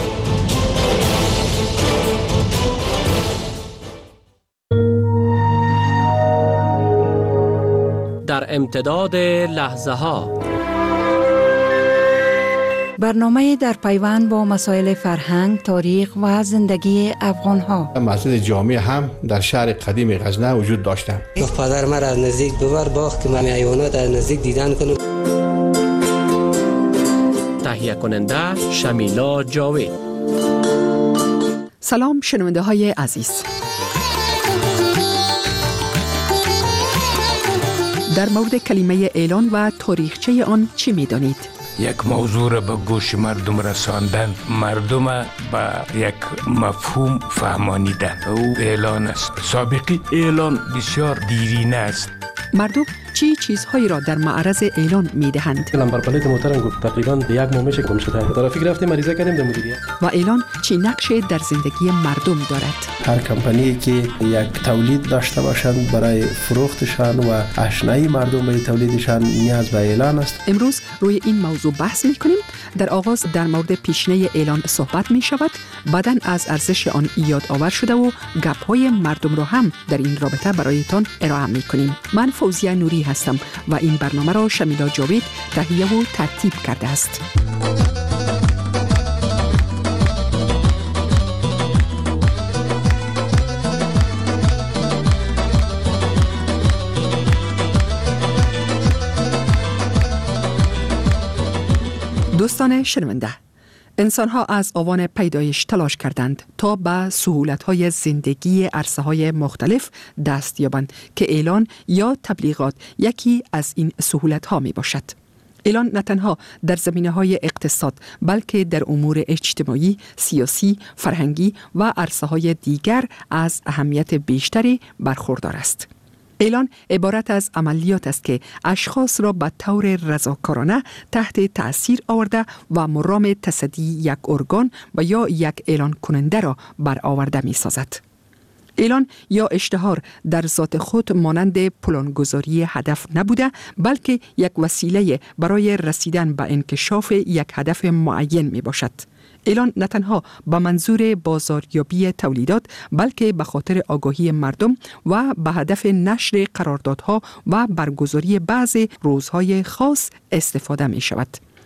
در امتداد لحظه ها برنامه در پیوند با مسائل فرهنگ، تاریخ و زندگی افغان ها. مسجد جامع هم در شهر قدیم غزنه وجود داشتند. پدر مرا از نزدیک ببر باغ که من حیوانات از نزدیک دیدن کنم. تهیه کننده شمیلا جاوید. سلام شنونده های عزیز. در مورد کلمه اعلان و تاریخچه آن چی می دانید؟ یک موضوع را به گوش مردم رساندن، مردم به یک مفهوم فهمانیدن، او اعلان است. سابقی اعلان بسیار دیرینه است. مردم چی چیزهایی را در معرض اعلان می‌دهند؟ لمبر پلیت موترم گفت تقریباً به یک ماه میشه گم شده. ترافیک رفتیم مریضه کردیم در مدیریت. و اعلان چی نقشی در زندگی مردم دارد؟ هر کمپانی که یک تولید داشته باشند برای فروختشان و آشنایی مردم به تولیدشان نیاز به اعلان است. امروز روی این موضوع بحث می‌کنیم. در آغاز در مورد پیشینه اعلان صحبت می‌شود، بعداً از ارزش آن یاد آور شده و گپ‌های مردم را هم در این رابطه برایتان ارائه می‌کنیم. من فوزیه نوری هستم و این برنامه را شمیلا جاوید تهیه و ترتیب کرده است. دوستان شنونده، انسان‌ها از آوان پیدایش تلاش کردند تا به سهولت‌های زندگی عرصه‌های مختلف دست یابند که اعلان یا تبلیغات یکی از این سهولت‌ها می‌باشد. اعلان نه تنها در زمینه‌های اقتصاد بلکه در امور اجتماعی، سیاسی، فرهنگی و عرصه‌های دیگر از اهمیت بیشتری برخوردار است. اعلان عبارت از عملیات است که اشخاص را به طور رضاکارانه تحت تأثیر آورده و مرام تصدی یک ارگان و یا یک اعلان کننده را برآورده می سازد. اعلان یا اشتهار در ذات خود مانند پلانگذاری هدف نبوده، بلکه یک وسیله برای رسیدن به انکشاف یک هدف معین می باشد. اعلان نه تنها به منظور بازاریابی تولیدات بلکه به خاطر آگاهی مردم و به هدف نشر قراردادها و برگزاری بعض روزهای خاص استفاده می شود.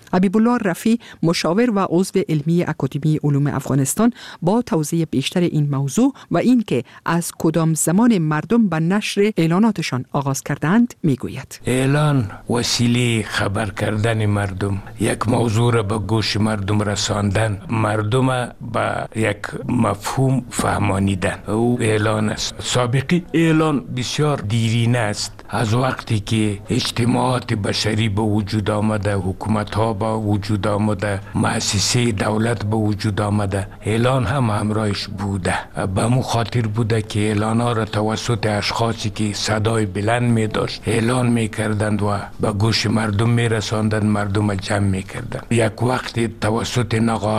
حبیب الله رفی، مشاور و عضو علمی اکادمی علوم افغانستان، با توضیح بیشتر این موضوع و اینکه از کدام زمان مردم به نشر اعلاناتشان آغاز کردند میگوید. اعلان وسیله خبر کردن مردم، یک موضوع را به گوش مردم رساندن، مردم به یک مفهوم فهمانیدن. او اعلان است. سابقی اعلان بسیار دیرینه است. از وقتی که اجتماعات بشری به وجود آمده، حکومت ها به وجود آمده، مؤسسه دولت به وجود آمده، اعلان هم همراهش بوده. به مو خاطر بوده که اعلان ها را توسط اشخاصی که صدای بلند می داشت اعلان می کردند و به گوش مردم می رساندند، مردم جمع می کردند. یک وقت توسط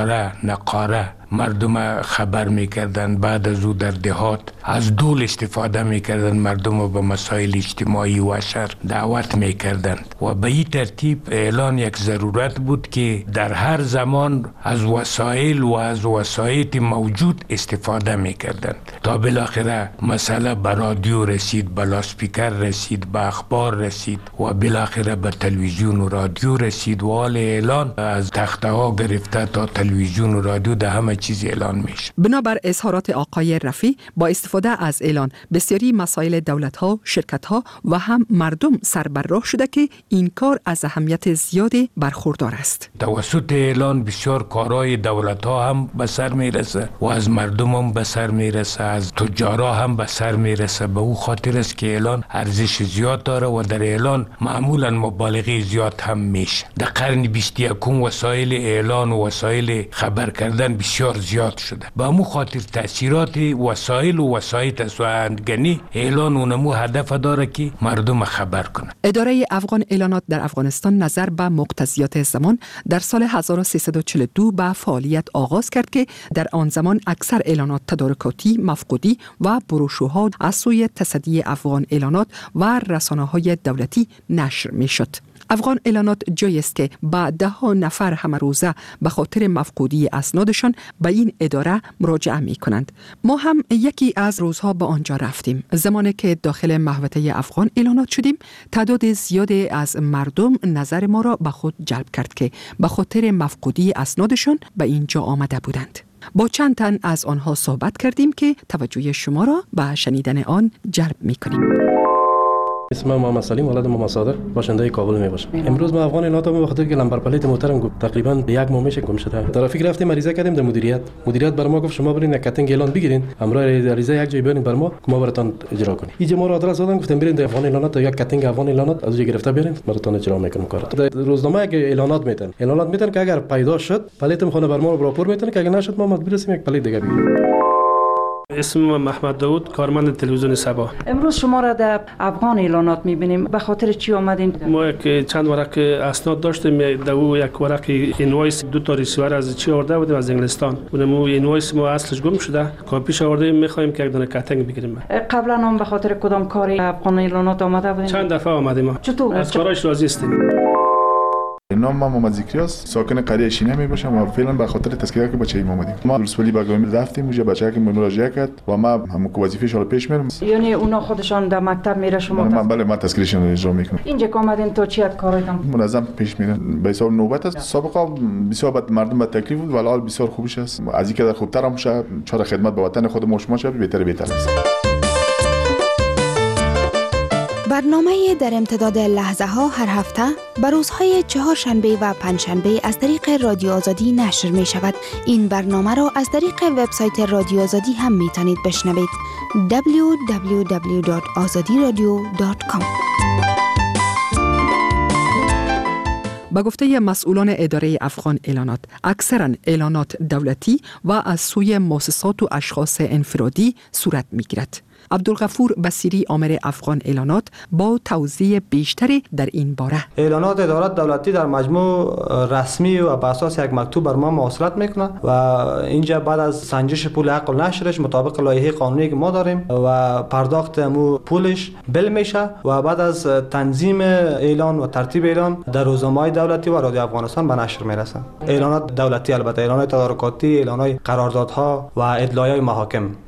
نقاره مردم خبر میکردند. بعد از او در دهات از دول استفاده میکردند، مردم به مسائل اجتماعی و شهر دعوت میکردند و به این ترتیب اعلان یک ضرورت بود که در هر زمان از وسایل و از وسایط موجود استفاده میکردند تا بالاخره مسئله به رادیو رسید، به لاسپیکر رسید، به اخبار رسید و بالاخره به تلویزیون و رادیو رسید و حال اعلان از تخته ها گرفته تا تلویزیون و رادیو ده همه چیز اعلان میشه. بنابر اظهارات آقای رفی، با استفاده از اعلان بسیاری مسائل دولت‌ها، شرکت‌ها و هم مردم سربراه شده که این کار از اهمیت زیادی برخوردار است. توسط اعلان بسیار کارهای دولت‌ها هم به سر میرسه و از مردم هم به سر میرسه، از تجارا هم به سر میرسه. به او خاطر است که اعلان ارزش زیاد داره و در اعلان معمولا مبالغه زیاد هم میشه. در قرن 21 وسایل اعلان و وسایل خبر کردن بسیار زیاد شده. با مو خاطر تأثیرات وسایل و وسایط است و انگنی اعلان اونمو هدف داره که مردم خبر کنه. اداره افغان اعلانات در افغانستان نظر به مقتضیات زمان در سال 1342 به فعالیت آغاز کرد که در آن زمان اکثر اعلانات تدارکاتی، مفقودی و بروشورها از سوی تصدی افغان اعلانات و رسانه‌های دولتی نشر می‌شد. افغان اعلانات جایی است که با 10 نفر همه روزه به خاطر مفقودی اسنادشان به این اداره مراجعه می کنند. ما هم یکی از روزها به آنجا رفتیم. زمانی که داخل محوطه افغان اعلانات شدیم، تعداد زیادی از مردم نظر ما را به خود جلب کرد که به خاطر مفقودی اسنادشان به اینجا آمده بودند. با چند تن از آنها صحبت کردیم که توجه شما را به شنیدن آن جلب می کنیم. اسمم محمد سلیم، ولد محمد صادق، باشنده کابل میباشم. امروز ما افغان اعلانات به خاطر که لمبر پلیت محترم گفت تقریبا یک ماه میشه گم شده. ترافیک رفتیم مریضه کردیم در مدیریت بر ما گفت شما برین یک کاتنگ اعلان بگیرین، همراه عریضه یک جای بیارین بر ما که ما براتون اجرا کنیم. اینجا ما را آدرس دادن، گفتم برین در افغان اعلانات تا یک کاتنگ افغان اعلانات از اونجا گرفته بیارین، براتون اجرا میکنم کارا. در روزنامه که اعلانات میتن که اگر پیدا شد پلیت خونه بر ما رو راپور میتن که اگر نشد ما مجبور هستیم یک پلیت دیگه بگیریم. اسم محمد داوود، کارمند تلویزیون سبا. امروز شما را در افغان اعلانات می‌بینیم. به خاطر چی آمدین؟ ما یک چند ورق اسناد داشتیم. در او یک ورق اینوایس 2 تا ریسیور از چی آورده بودیم از انگلستان. اونم اینوایس ما اصلش گم شده. کاپیش آورده می‌خوایم که یک دونه کاتنگ بگیریم. قبلا هم به خاطر کدام کاری افغان اعلانات آمده بودین؟ چند دفعه آمدیم. چطور؟ از کارش راضی هستیم. نام من محمد ذکریاست، ساکن قریه شینه میباشم و فعلا به خاطر تذکره که بچه‌ای اومدیم. ما ولسوالی باگامی رفتیم اونجا بچه‌ها که مراجعه کرد و ما هم وظیفه‌ش رو پیش میرم. یعنی اونا خودشان در مکتب میره شما؟ بله ما تذکرهشون رو اجرا میکنم. اینجا که اومدین تو چی کارایتان؟ منظم پیش میرن. به حساب نوبت است. سابقا بسیار بد مردم به تکلیف بود ولی حال بسیار خوبش است. از اینکه در خوبتر هم شد چرا خدمت به وطن خود ما شما شد بهتر است. برنامه در امتداد لحظه ها هر هفته بر روزهای چهارشنبه و پنجشنبه از طریق رادیو آزادی نشر می شود. این برنامه را از طریق وبسایت رادیو آزادی هم می توانید بشنوید. www.azadiradio.com. با گفته مسئولان اداره افغان اعلانات، اکثراً اعلانات دولتی و از سوی مؤسسات و اشخاص انفرادی صورت می‌گیرد. عبدالغفور بصیری آمر افغان اعلانات با توضیح بیشتری در این باره. اعلانات ادارات دولتی در مجموع رسمی و بر اساس یک مکتوب بر ما مواصلت میکنه و اینجا بعد از سنجش پول حق نشرش مطابق لایحه قانونی که ما داریم و پرداخت مو پولش بل میشه و بعد از تنظیم اعلان و ترتیب اعلان در روزنامه‌های دولتی و رادیو افغانستان به نشر میرسه. اعلانات دولتی، البته اعلانات تدارکاتی، اعلانات قراردادها و ادعای محاکم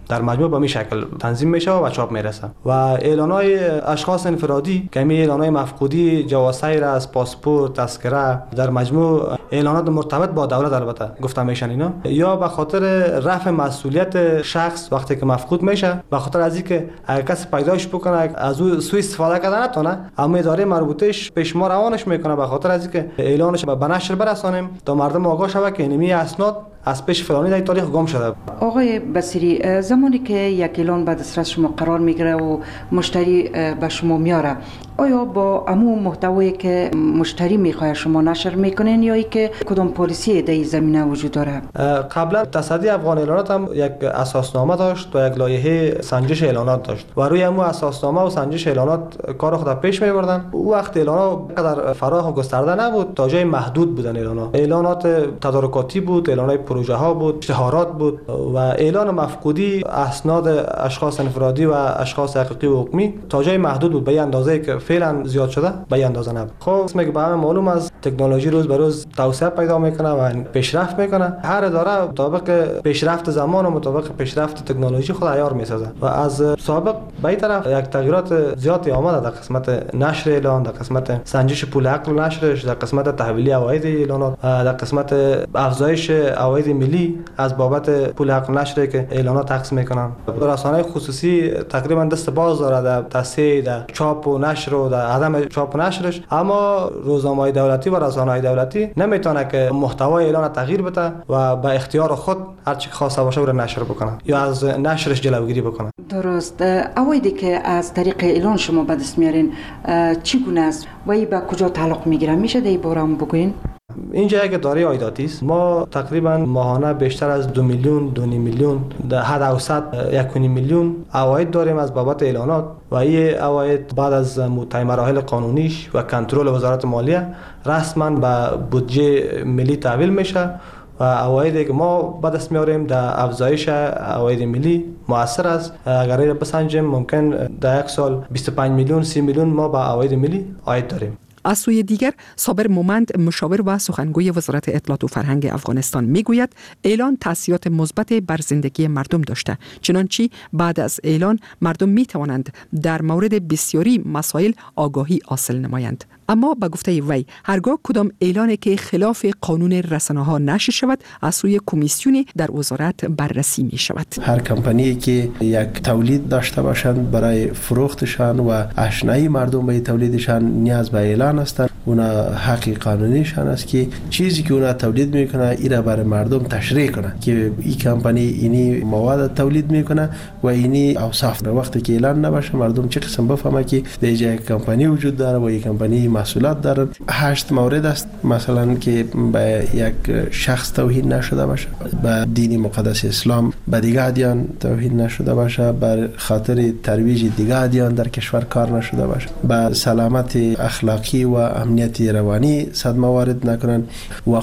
در مجموع به این شکل تنظیم میشه و چاپ میرسه. و اعلانهای اشخاص انفرادی که می اعلانهای مفقودی، جواز سیر از پاسپورت، تذکره، در مجموع اعلانات مرتبط با دولت البته گفته میشن اینا، یا به خاطر رفع مسئولیت شخص وقتی که مفقود میشه، به خاطر از اینکه اگر کسی پیداش بکنه از او سوء استفاده کردن نتونه، اما اداره مربوطهش پیش ما روانش میکنه به خاطر از اینکه اعلانش به نشر برسانیم تا مردم آگاه شوه که اینمی اسناد از پیش فلانی در تاریخ گم شده. آقای بصیری، زمانی که یک اعلان به دسترس شما قرار میگیره و مشتری به شما میاره، آیا با عموم محتوایی که مشتری میخواد شما نشر میکنین یا ای که کدام پالیسی در این زمینه وجود داره؟ قبلا تصدی افغان اعلانات هم یک اساسنامه داشت و یک لایحه سنجش اعلانات داشت و روی همون اساسنامه و سنجش اعلانات کار خود پیش میبردن. او وقت اعلانات قدر فراخ و گسترده نبود، تا جای محدود بودن اعلانات تدارکاتی بود، اعلانات پروژه ها بود، اشتهارات بود و اعلان مفقودی اسناد اشخاص انفرادی و اشخاص حقیقی و حکمی تا جای محدود بود، به اندازه‌ای که فعلا زیاد شده به اندازه نبود. خب اسمه که به همه معلوم است تکنولوژی روز به روز توسعه پیدا میکنه و پیشرفت میکنه. هر اداره مطابق پیشرفت زمان و مطابق پیشرفت تکنولوژی خود عیار میسازه و از سابق به این طرف یک تغییرات زیادی آمده در قسمت نشر اعلان، در قسمت سنجش پول حق نشرش، در قسمت تحویلی عواید اعلانات، در قسمت افزایش عواید ملی از بابت پول حق نشر که اعلانات تقسیم میکنن. رسانه‌های خصوصی تقریبا دست باز داره در تصحیح، در چاپ و نشر و در عدم چاپ و نشرش، اما روزنامه‌های دولتی و رسانه‌های دولتی نمیتونه که محتوای اعلان تغییر بده و به اختیار خود هر چی خواسته باشه رو نشر بکنه یا از نشرش جلوگیری بکنه. درست. عوایدی که از طریق اعلان شما به دست میارین چگونه است و ای به کجا تعلق میگیره؟ میشه در این باره هم بگوین؟ اینجا یک اداره عایداتی است. ما تقریبا ماهانه بیشتر از 2 میلیون 2.5 میلیون در حد اوسط 1.5 میلیون عواید داریم از بابت اعلانات و این عواید بعد از طی مراحل قانونیش و کنترل وزارت مالیه رسما به بودجه ملی تحویل میشه و عوایدی که ما به دست میاریم در افزایش عواید ملی مؤثر است. اگر این بسنجیم ممکن در یک سال 25 میلیون 30 میلیون ما به عواید ملی عاید داریم. از سوی دیگر صابر مومند مشاور و سخنگوی وزارت اطلاعات و فرهنگ افغانستان میگوید اعلان تاثیرات مثبت بر زندگی مردم داشته، چنانچه بعد از اعلان مردم می توانند در مورد بسیاری مسائل آگاهی حاصل نمایند. اما به گفته وی هرگاه کدام اعلانی که خلاف قانون رسانه‌ها نشر شود از سوی کمیسیونی در وزارت بررسی می شود. هر کمپانی که یک تولید داشته باشند برای فروختشان و آشنایی مردم به تولیدشان نیاز به اعلان هستند. اونا حق قانونیشان است که چیزی که اونا تولید میکنه ایرا برای مردم تشریح کنه که این کمپانی اینی مواد تولید میکنه و اینی اوصاف. وقتی که اعلان نباشه مردم چه قسم بفهمه که در یک کمپانی وجود داره و یک کمپانی محصولات داره. 8 مورد است مثلا که به یک شخص توهین نشده باشه، به دین مقدس اسلام، به دیگر ادیان توهین نشده باشه، بر خاطر ترویج دیگر ادیان در کشور کار نشده باشه، به سلامت اخلاقی و امنیت روانی صدمه وارد نکنن و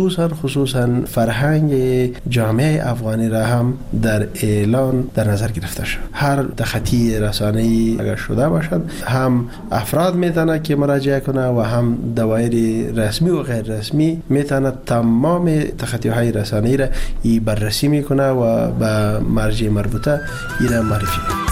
خصوصا فرهنگ جامعه افغانی را هم در اعلان در نظر گرفته شد. هر دخطی رسانه‌ای اگر شده باشد هم افراد میتونه که مراجعه کنه و هم دوایر رسمی و غیر رسمی میتونه تمام تخطی‌های رسانه‌ای را بررسی میکنه و به مرجع مربوطه ای را معرفی میکنه.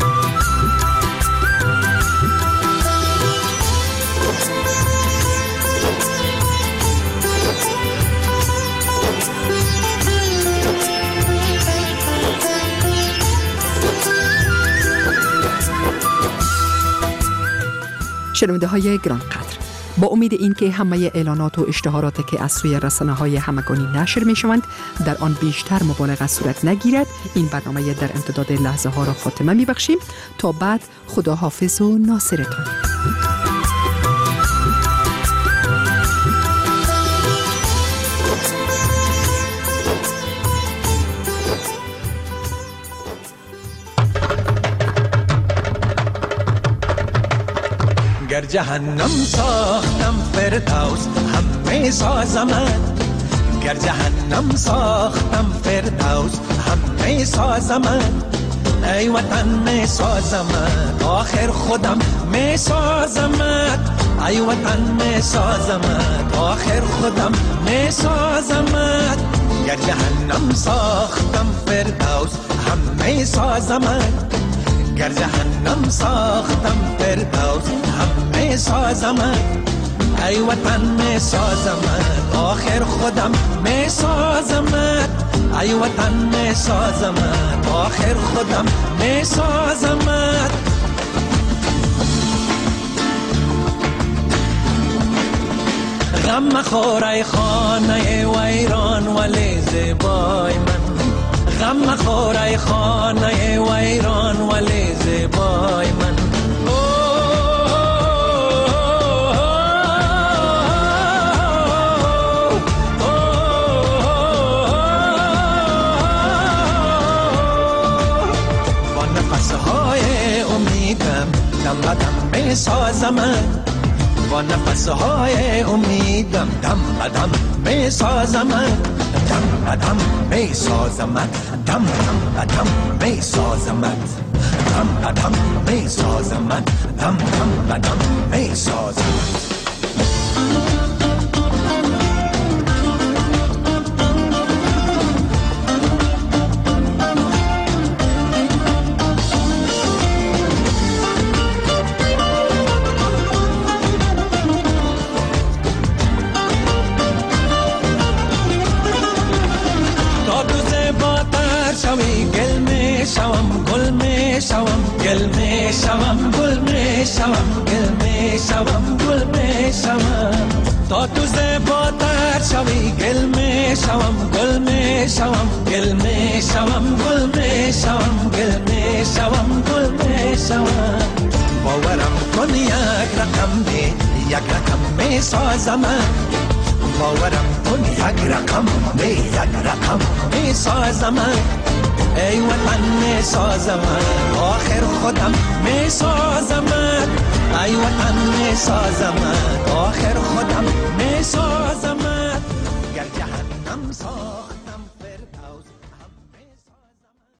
شنونده های گرانقدر، با امید اینکه همه اعلانات و اشتهاراتی که از سوی رسانه‌های همگانی نشر می‌شوند در آن بیشتر مبالغه صورت نگیرد، این برنامه در امتداد لحظه ها را خاتمه می‌بخشیم. تا بعد خداحافظ و ناصرتان. گر جهنم ساختم فردوس همه سازمت، گر جهنم ساختم فردوس همه سازمت، ای وطن می سازمت آخر خودم می سازمت، ای وطن می سازمت آخر خودم می سازمت، گر جهنم ساختم فردوس همه سازمت گر جهنم ساختم فردوس هم می سازمت ای وطن می سازمت آخر خودم می سازمت ای وطن می سازمت آخر خودم می سازمت غم مخور ای خانه ویران ولی زیبای من غم مخور ای خانه ویران ولی زیبای من با نفسهای امیدم دم بدم می سازمت با نفسهای امیدم دم بدم می سازمت دم بدم می سازمت دم بدم می سازمت دم بدم می سازمت دم بدم می سازمت گل می شوم گل می شوم گل می شوم گل می شوم تا تو زیباتر شوی گل می شوم گل می شوم گل می شوم گل می شوم گل می شوم گل می شوم باورم کن یک رقم دی یک رقم می سازمت باورم کن یک رقم دی یک رقم می سازمت ای وطن می سازمت آخر خودم می سازمت ای وطن می سازمت آخر خودم می سازمت گر جهنم ساخت